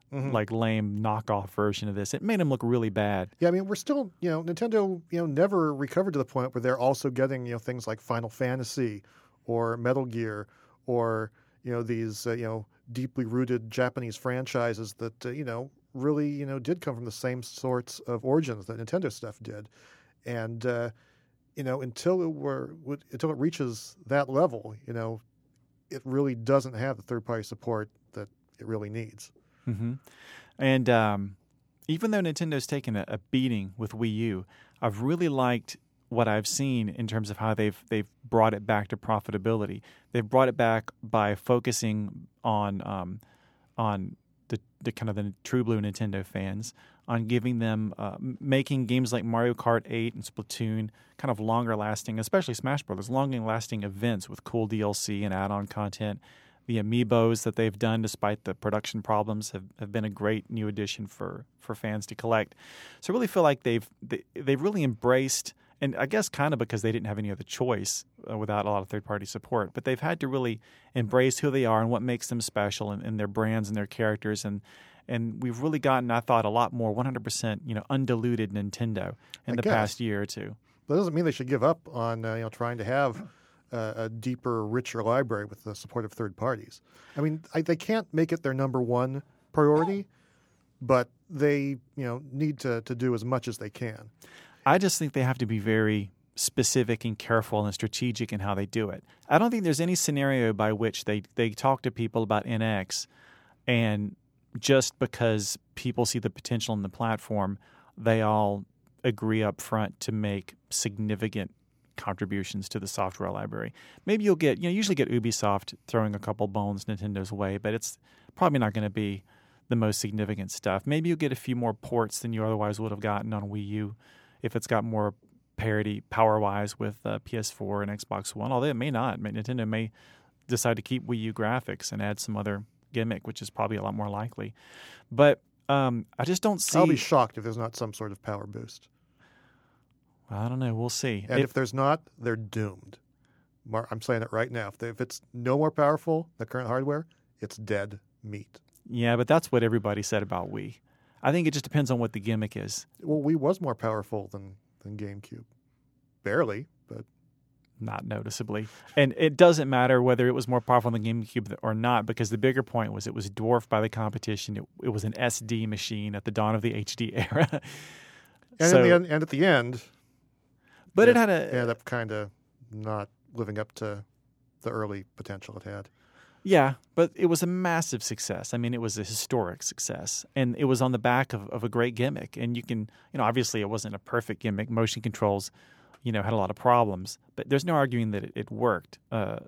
lame knockoff version of this. It made them look really bad. Yeah, I mean, we're still, Nintendo, never recovered to the point where they're also getting, things like Final Fantasy or Metal Gear or, these, deeply rooted Japanese franchises that, really, did come from the same sorts of origins that Nintendo stuff did. And, until it reaches that level, it really doesn't have the third-party support that it really needs. Mm-hmm. And even though Nintendo's taken a beating with Wii U, I've really liked what I've seen in terms of how they've brought it back to profitability. They've brought it back by focusing on the kind of the true blue Nintendo fans, on giving them making games like Mario Kart 8 and Splatoon kind of longer lasting, especially Smash Brothers, longer lasting events with cool DLC and add-on content. The amiibos that they've done, despite the production problems, have been a great new addition for fans to collect. So I really feel like they've really embraced, and I guess kind of because they didn't have any other choice without a lot of third-party support, but they've had to really embrace who they are and what makes them special and their brands and their characters. And we've really gotten, I thought, a lot more 100% undiluted Nintendo in the past year or two. That doesn't mean they should give up on trying to have a deeper, richer library with the support of third parties. I mean, they can't make it their number one priority, but they need to do as much as they can. I just think they have to be very specific and careful and strategic in how they do it. I don't think there's any scenario by which they talk to people about NX and just because people see the potential in the platform, they all agree up front to make significant contributions to the software library. Maybe you'll get, usually get Ubisoft throwing a couple bones Nintendo's way, but it's probably not going to be the most significant stuff. Maybe you'll get a few more ports than you otherwise would have gotten on Wii U if it's got more parity power-wise with PS4 and Xbox One, although it may not. Nintendo may decide to keep Wii U graphics and add some other gimmick, which is probably a lot more likely. But I just don't see... I'll be shocked if there's not some sort of power boost. I don't know. We'll see. And if there's not, they're doomed. I'm saying it right now. If it's no more powerful than current hardware, it's dead meat. Yeah, but that's what everybody said about Wii. I think it just depends on what the gimmick is. Well, Wii was more powerful than GameCube. Barely, but... Not noticeably. And it doesn't matter whether it was more powerful than GameCube or not, because the bigger point was it was dwarfed by the competition. It was an SD machine at the dawn of the HD era. And at the end... But it ended up kind of not living up to the early potential it had. Yeah, but it was a massive success. I mean, it was a historic success, and it was on the back of a great gimmick. And you can, obviously it wasn't a perfect gimmick. Motion controls, had a lot of problems, but there's no arguing that it worked. And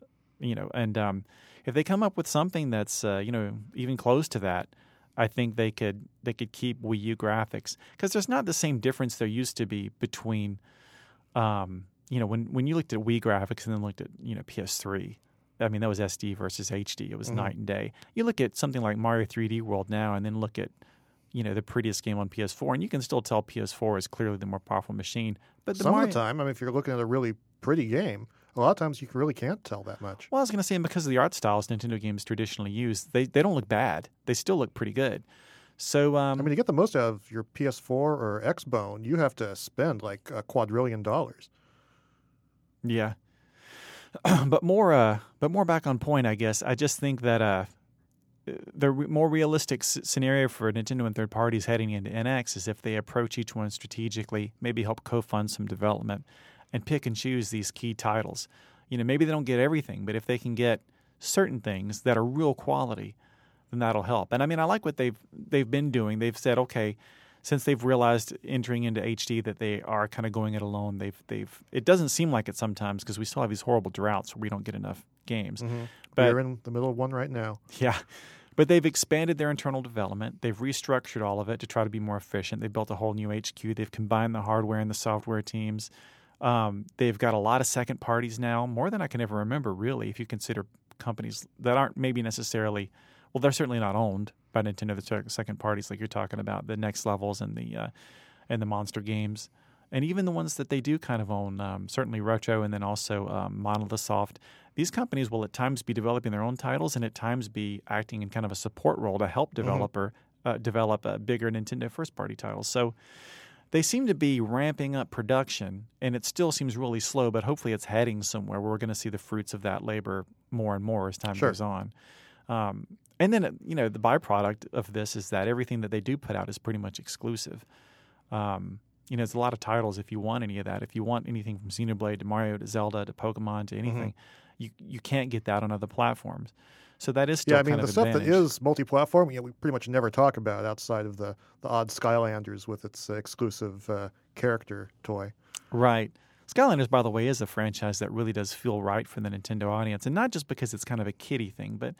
if they come up with something that's, even close to that, I think they could keep Wii U graphics, because there's not the same difference there used to be between. When you looked at Wii graphics and then looked at, PS3, I mean, that was SD versus HD. It was night and day. You look at something like Mario 3D World now and then look at, the prettiest game on PS4, and you can still tell PS4 is clearly the more powerful machine. But some of the time, if you're looking at a really pretty game, a lot of times you really can't tell that much. Well, I was going to say, because of the art styles Nintendo games traditionally use, they don't look bad. They still look pretty good. So, to get the most out of your PS4 or Xbone, you have to spend like $2 quadrillion. Yeah, but more back on point, I guess. I just think that the more realistic scenario for Nintendo and third parties heading into NX is if they approach each one strategically, maybe help co-fund some development, and pick and choose these key titles. Maybe they don't get everything, but if they can get certain things that are real quality, then that'll help. And I like what they've been doing. They've said, okay, since they've realized entering into HD that they are kind of going it alone, it doesn't seem like it sometimes, because we still have these horrible droughts where we don't get enough games. Mm-hmm. But we're in the middle of one right now. Yeah. But they've expanded their internal development. They've restructured all of it to try to be more efficient. They built a whole new HQ. They've combined the hardware and the software teams. They've got a lot of second parties now, more than I can ever remember, really, if you consider companies that aren't maybe necessarily... Well, they're certainly not owned by Nintendo, the second parties like you're talking about, the Next Levels and the Monster Games, and even the ones that they do kind of own, certainly Retro and then also Monolith Soft. These companies will at times be developing their own titles and at times be acting in kind of a support role to help develop bigger Nintendo first-party titles. So they seem to be ramping up production, and it still seems really slow, but hopefully it's heading somewhere where we're going to see the fruits of that labor more and more as time goes on. And then, the byproduct of this is that everything that they do put out is pretty much exclusive. There's a lot of titles if you want any of that. If you want anything from Xenoblade to Mario to Zelda to Pokemon to anything, you can't get that on other platforms. So that is still kind of the stuff advantage. that is multi-platform, we pretty much never talk about outside of the odd Skylanders with its exclusive character toy. Right. Skylanders, by the way, is a franchise that really does feel right for the Nintendo audience, and not just because it's kind of a kiddie thing, but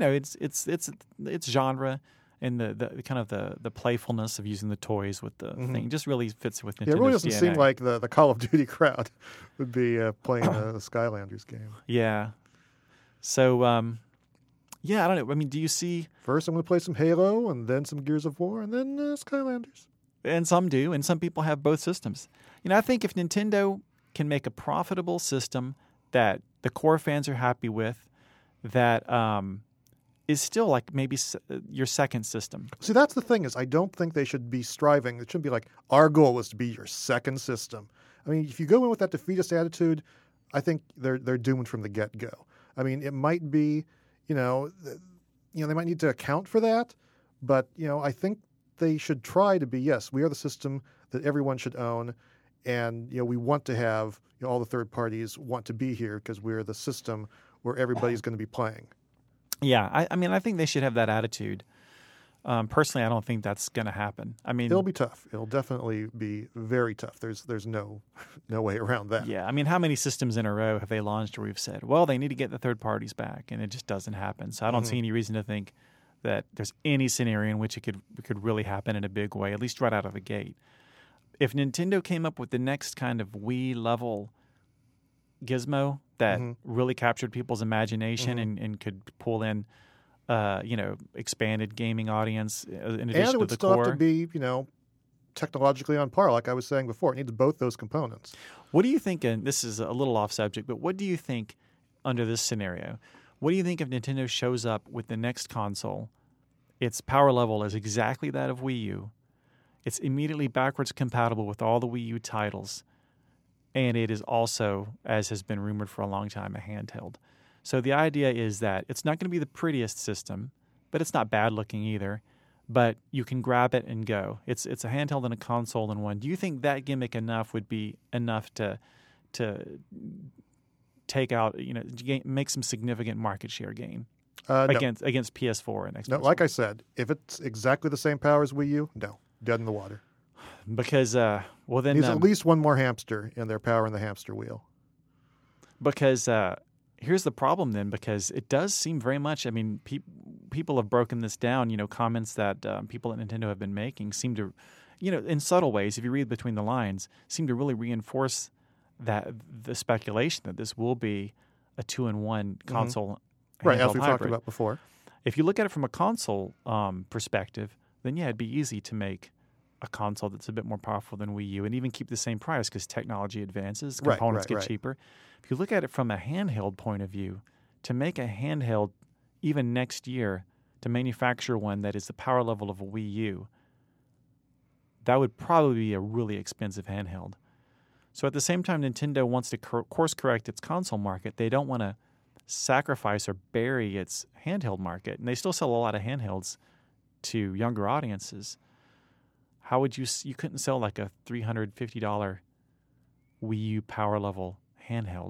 it's genre and the kind of the playfulness of using the toys with the thing just really fits with Nintendo's it really doesn't DNA. seem like the Call of Duty crowd would be playing a Skylanders game. Yeah. So, I don't know. Do you see... First, I'm going to play some Halo, and then some Gears of War, and then Skylanders. And some do, and some people have both systems. I think if Nintendo can make a profitable system that the core fans are happy with, that is still like maybe your second system. See, that's the thing, is I don't think they should be striving. It shouldn't be like, our goal is to be your second system. If you go in with that defeatist attitude, I think they're doomed from the get-go. It might be, they might need to account for that, but, I think they should try to be, yes, we are the system that everyone should own, and, we want to have, all the third parties want to be here because we're the system where everybody's going to be playing. Yeah, I think they should have that attitude. Personally, I don't think that's going to happen. I mean, It'll be tough. It'll definitely be very tough. There's no way around that. yeah. I mean, how many systems in a row have they launched where we've said, well, they need to get the third parties back, and it just doesn't happen. So I don't see any reason to think that there's any scenario in which it could really happen in a big way, at least right out of the gate. If Nintendo came up with the next kind of Wii level gizmo that really captured people's imagination and could pull in, expanded gaming audience in addition And it to would the still core. have to be, technologically on par, like I was saying before. It needs both those components. What do you think, and this is a little off subject, but what do you think under this scenario? What do you think if Nintendo shows up with the next console, its power level is exactly that of Wii U, it's immediately backwards compatible with all the Wii U titles, and it is also, as has been rumored for a long time, a handheld. So the idea is that it's not going to be the prettiest system, but it's not bad looking either. But you can grab it and go. It's a handheld and a console in one. Do you think that gimmick would be enough to take out, make some significant market share gain No. against PS4 and Xbox? No, like I said, if it's exactly the same power as Wii U, no, dead in the water. Because then Needs at least one more hamster in their Power in the Hamster Wheel. Because here's the problem then, because it does seem very much, I mean, people have broken this down, comments that people at Nintendo have been making seem to, in subtle ways, if you read between the lines, seem to really reinforce that the speculation that this will be a 2-in-1 console Right, as handheld we hybrid. talked about before. If you look at it from a console perspective, then yeah, it'd be easy to make a console that's a bit more powerful than Wii U and even keep the same price because technology advances, components get cheaper. If you look at it from a handheld point of view, to make a handheld even next year, to manufacture one that is the power level of a Wii U, that would probably be a really expensive handheld. So at the same time, Nintendo wants to course correct its console market. They don't want to sacrifice or bury its handheld market, and they still sell a lot of handhelds to younger audiences. How would you couldn't sell like a $350 Wii U power level handheld?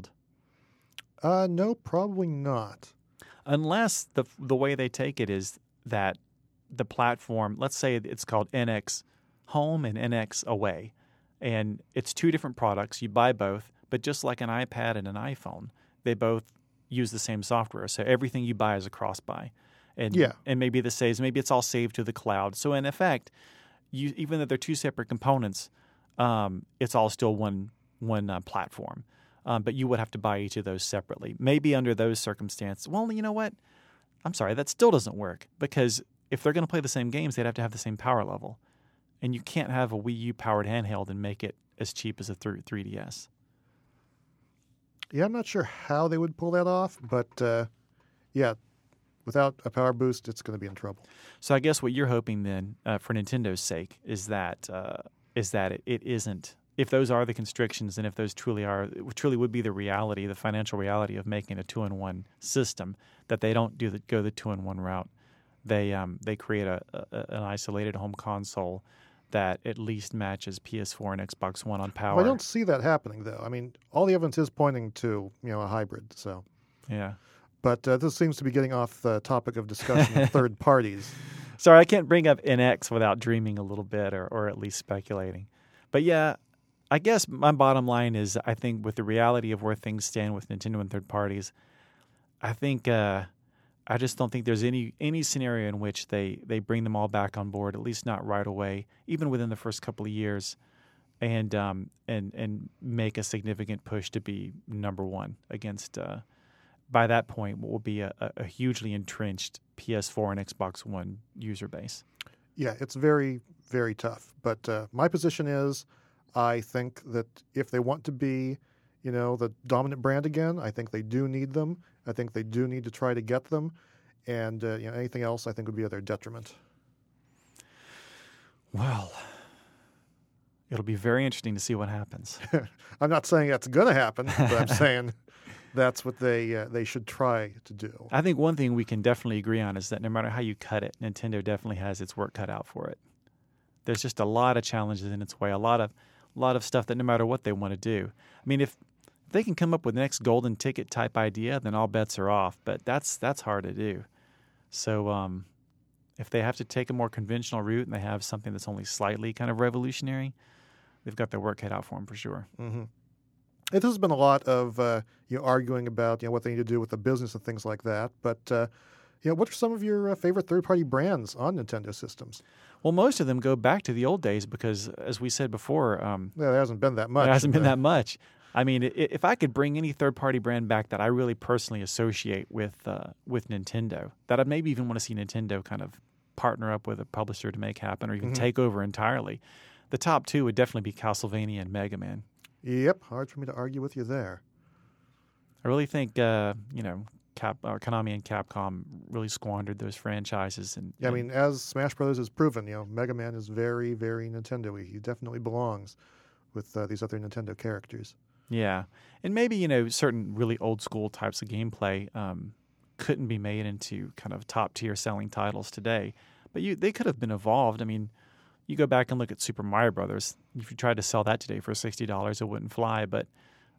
No, probably not. Unless the way they take it is that the platform, let's say it's called NX Home and NX Away, and it's two different products. You buy both, but just like an iPad and an iPhone, they both use the same software. So everything you buy is a cross-buy. And maybe maybe it's all saved to the cloud. So in effect, even though they're two separate components, it's all still one platform. But you would have to buy each of those separately. Maybe under those circumstances, well, you know what? I'm sorry, that still doesn't work because if they're going to play the same games, they'd have to have the same power level. And you can't have a Wii U-powered handheld and make it as cheap as a 3DS. Yeah, I'm not sure how they would pull that off, but without a power boost, it's going to be in trouble. So I guess what you're hoping then, for Nintendo's sake, is that it isn't. If those are the constrictions, and if those truly would be the reality, the financial reality of making a 2-in-1 system, that they don't go the 2-in-1 route. They create an isolated home console that at least matches PS4 and Xbox One on power. Well, I don't see that happening, though. I mean, all the evidence is pointing to a hybrid. So yeah. But this seems to be getting off the topic of discussion of third parties. Sorry, I can't bring up NX without dreaming a little bit or at least speculating. But yeah, I guess my bottom line is I think with the reality of where things stand with Nintendo and third parties, I think I just don't think there's any scenario in which they bring them all back on board, at least not right away, even within the first couple of years, and make a significant push to be number one against, by that point, what will be a hugely entrenched PS4 and Xbox One user base. Yeah, it's very, very tough. But my position is I think that if they want to be, the dominant brand again, I think they do need them. I think they do need to try to get them. And anything else I think would be at their detriment. Well, it'll be very interesting to see what happens. I'm not saying that's going to happen, but I'm saying that's what they should try to do. I think one thing we can definitely agree on is that no matter how you cut it, Nintendo definitely has its work cut out for it. There's just a lot of challenges in its way, a lot of stuff that no matter what they want to do. I mean, if they can come up with the next golden ticket type idea, then all bets are off. But that's hard to do. So If they have to take a more conventional route and they have something that's only slightly kind of revolutionary, they've got their work cut out for them for sure. Mm-hmm. It has been a lot of arguing about what they need to do with the business and things like that. But what are some of your favorite third-party brands on Nintendo systems? Well, most of them go back to the old days because, as we said before, there hasn't been that much. There hasn't been that much. I mean, if I could bring any third-party brand back that I really personally associate with Nintendo, that I'd maybe even want to see Nintendo kind of partner up with a publisher to make happen, or even take over entirely, the top two would definitely be Castlevania and Mega Man. Yep, hard for me to argue with you there. I really think Konami and Capcom really squandered those franchises. I mean, as Smash Brothers has proven, Mega Man is very, very Nintendo-y. He definitely belongs with these other Nintendo characters. Yeah, and maybe certain really old school types of gameplay couldn't be made into kind of top tier selling titles today, but they could have been evolved. I mean, you go back and look at Super Mario Brothers. If you tried to sell that today for $60, it wouldn't fly. But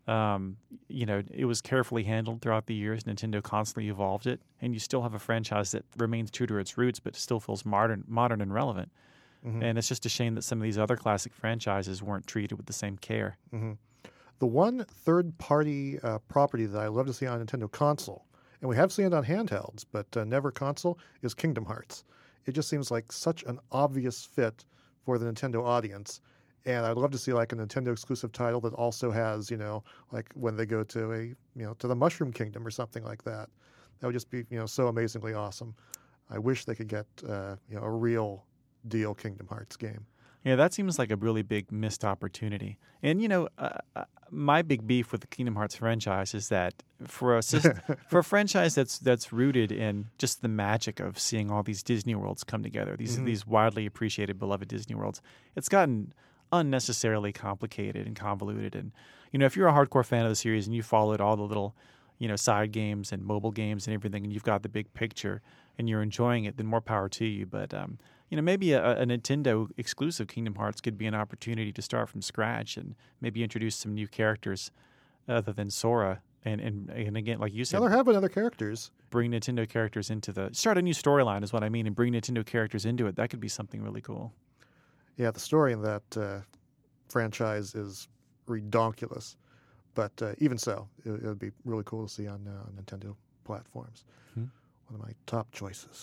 it was carefully handled throughout the years. Nintendo constantly evolved it, and you still have a franchise that remains true to its roots, but still feels modern and relevant. Mm-hmm. And it's just a shame that some of these other classic franchises weren't treated with the same care. Mm-hmm. The one third-party property that I love to see on Nintendo console, and we have seen it on handhelds, but never console, is Kingdom Hearts. It just seems like such an obvious fit for the Nintendo audience. And I'd love to see like a Nintendo exclusive title that also has, like when they go to to the Mushroom Kingdom or something like that. That would just be, so amazingly awesome. I wish they could get, a real deal Kingdom Hearts game. Yeah, that seems like a really big missed opportunity. And, my big beef with the Kingdom Hearts franchise is that for a franchise that's rooted in just the magic of seeing all these Disney worlds come together, these widely appreciated, beloved Disney worlds, it's gotten unnecessarily complicated and convoluted. And, if you're a hardcore fan of the series and you followed all the little, side games and mobile games and everything, and you've got the big picture and you're enjoying it, then more power to you. But, maybe a Nintendo exclusive Kingdom Hearts could be an opportunity to start from scratch and maybe introduce some new characters other than Sora. And again, like you said, there have been other characters. Bring Nintendo characters start a new storyline is what I mean, and bring Nintendo characters into it. That could be something really cool. Yeah, the story in that franchise is redonkulous. But even so, it would be really cool to see on Nintendo platforms. One of my top choices.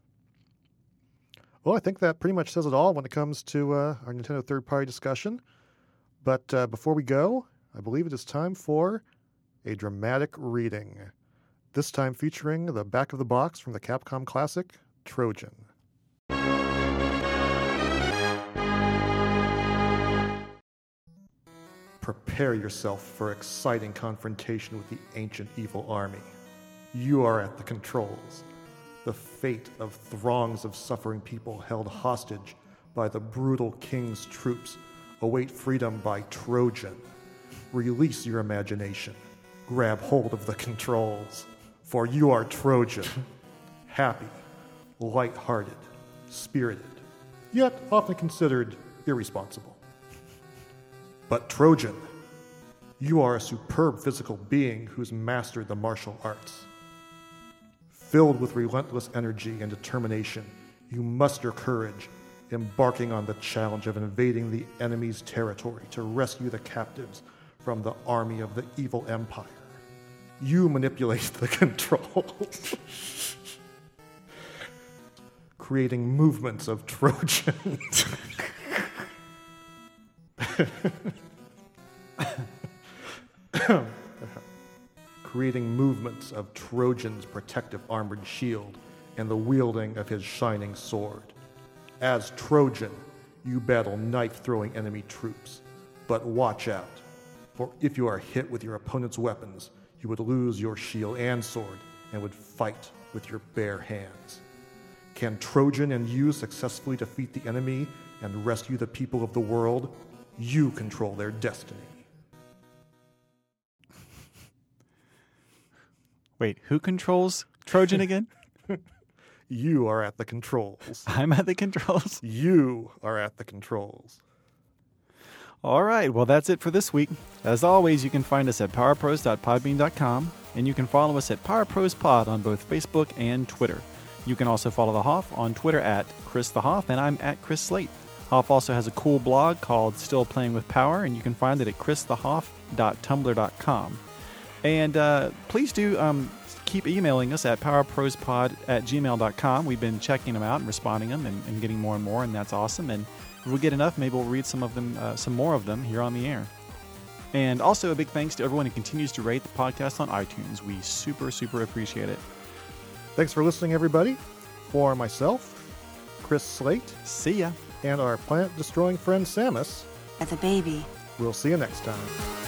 Well, I think that pretty much says it all when it comes to our Nintendo third-party discussion. But before we go, I believe it is time for a dramatic reading. This time featuring the back of the box from the Capcom classic, Trojan. Prepare yourself for exciting confrontation with the ancient evil army. You are at the controls. The fate of throngs of suffering people held hostage by the brutal king's troops await freedom by Trojan. Release your imagination. Grab hold of the controls. For you are Trojan. Happy, light-hearted, spirited, yet often considered irresponsible. But Trojan, you are a superb physical being who's mastered the martial arts. Filled with relentless energy and determination, you muster courage, embarking on the challenge of invading the enemy's territory to rescue the captives from the army of the evil empire. You manipulate the controls, creating movements of Trojans. Creating movements of Trojan's protective armored shield and the wielding of his shining sword. As Trojan, you battle knife-throwing enemy troops. But watch out, for if you are hit with your opponent's weapons, you would lose your shield and sword and would fight with your bare hands. Can Trojan and you successfully defeat the enemy and rescue the people of the world? You control their destiny. Wait, who controls Trojan again? You are at the controls. I'm at the controls? You are at the controls. All right, well, that's it for this week. As always, you can find us at powerpros.podbean.com, and you can follow us at PowerProsPod on both Facebook and Twitter. You can also follow the Hoff on Twitter at Chris the Hoff, and I'm at Chris Slate. Hoff also has a cool blog called Still Playing with Power, and you can find it at christhehoff.tumblr.com. And please do keep emailing us at powerprospod@gmail.com. We've been checking them out and responding them and getting more and more, and that's awesome. And if we get enough, maybe we'll read some more of them here on the air. And also a big thanks to everyone who continues to rate the podcast on iTunes. We super, super appreciate it. Thanks for listening, everybody. For myself, Chris Slate. See ya. And our planet-destroying friend Samus. As a baby. We'll see you next time.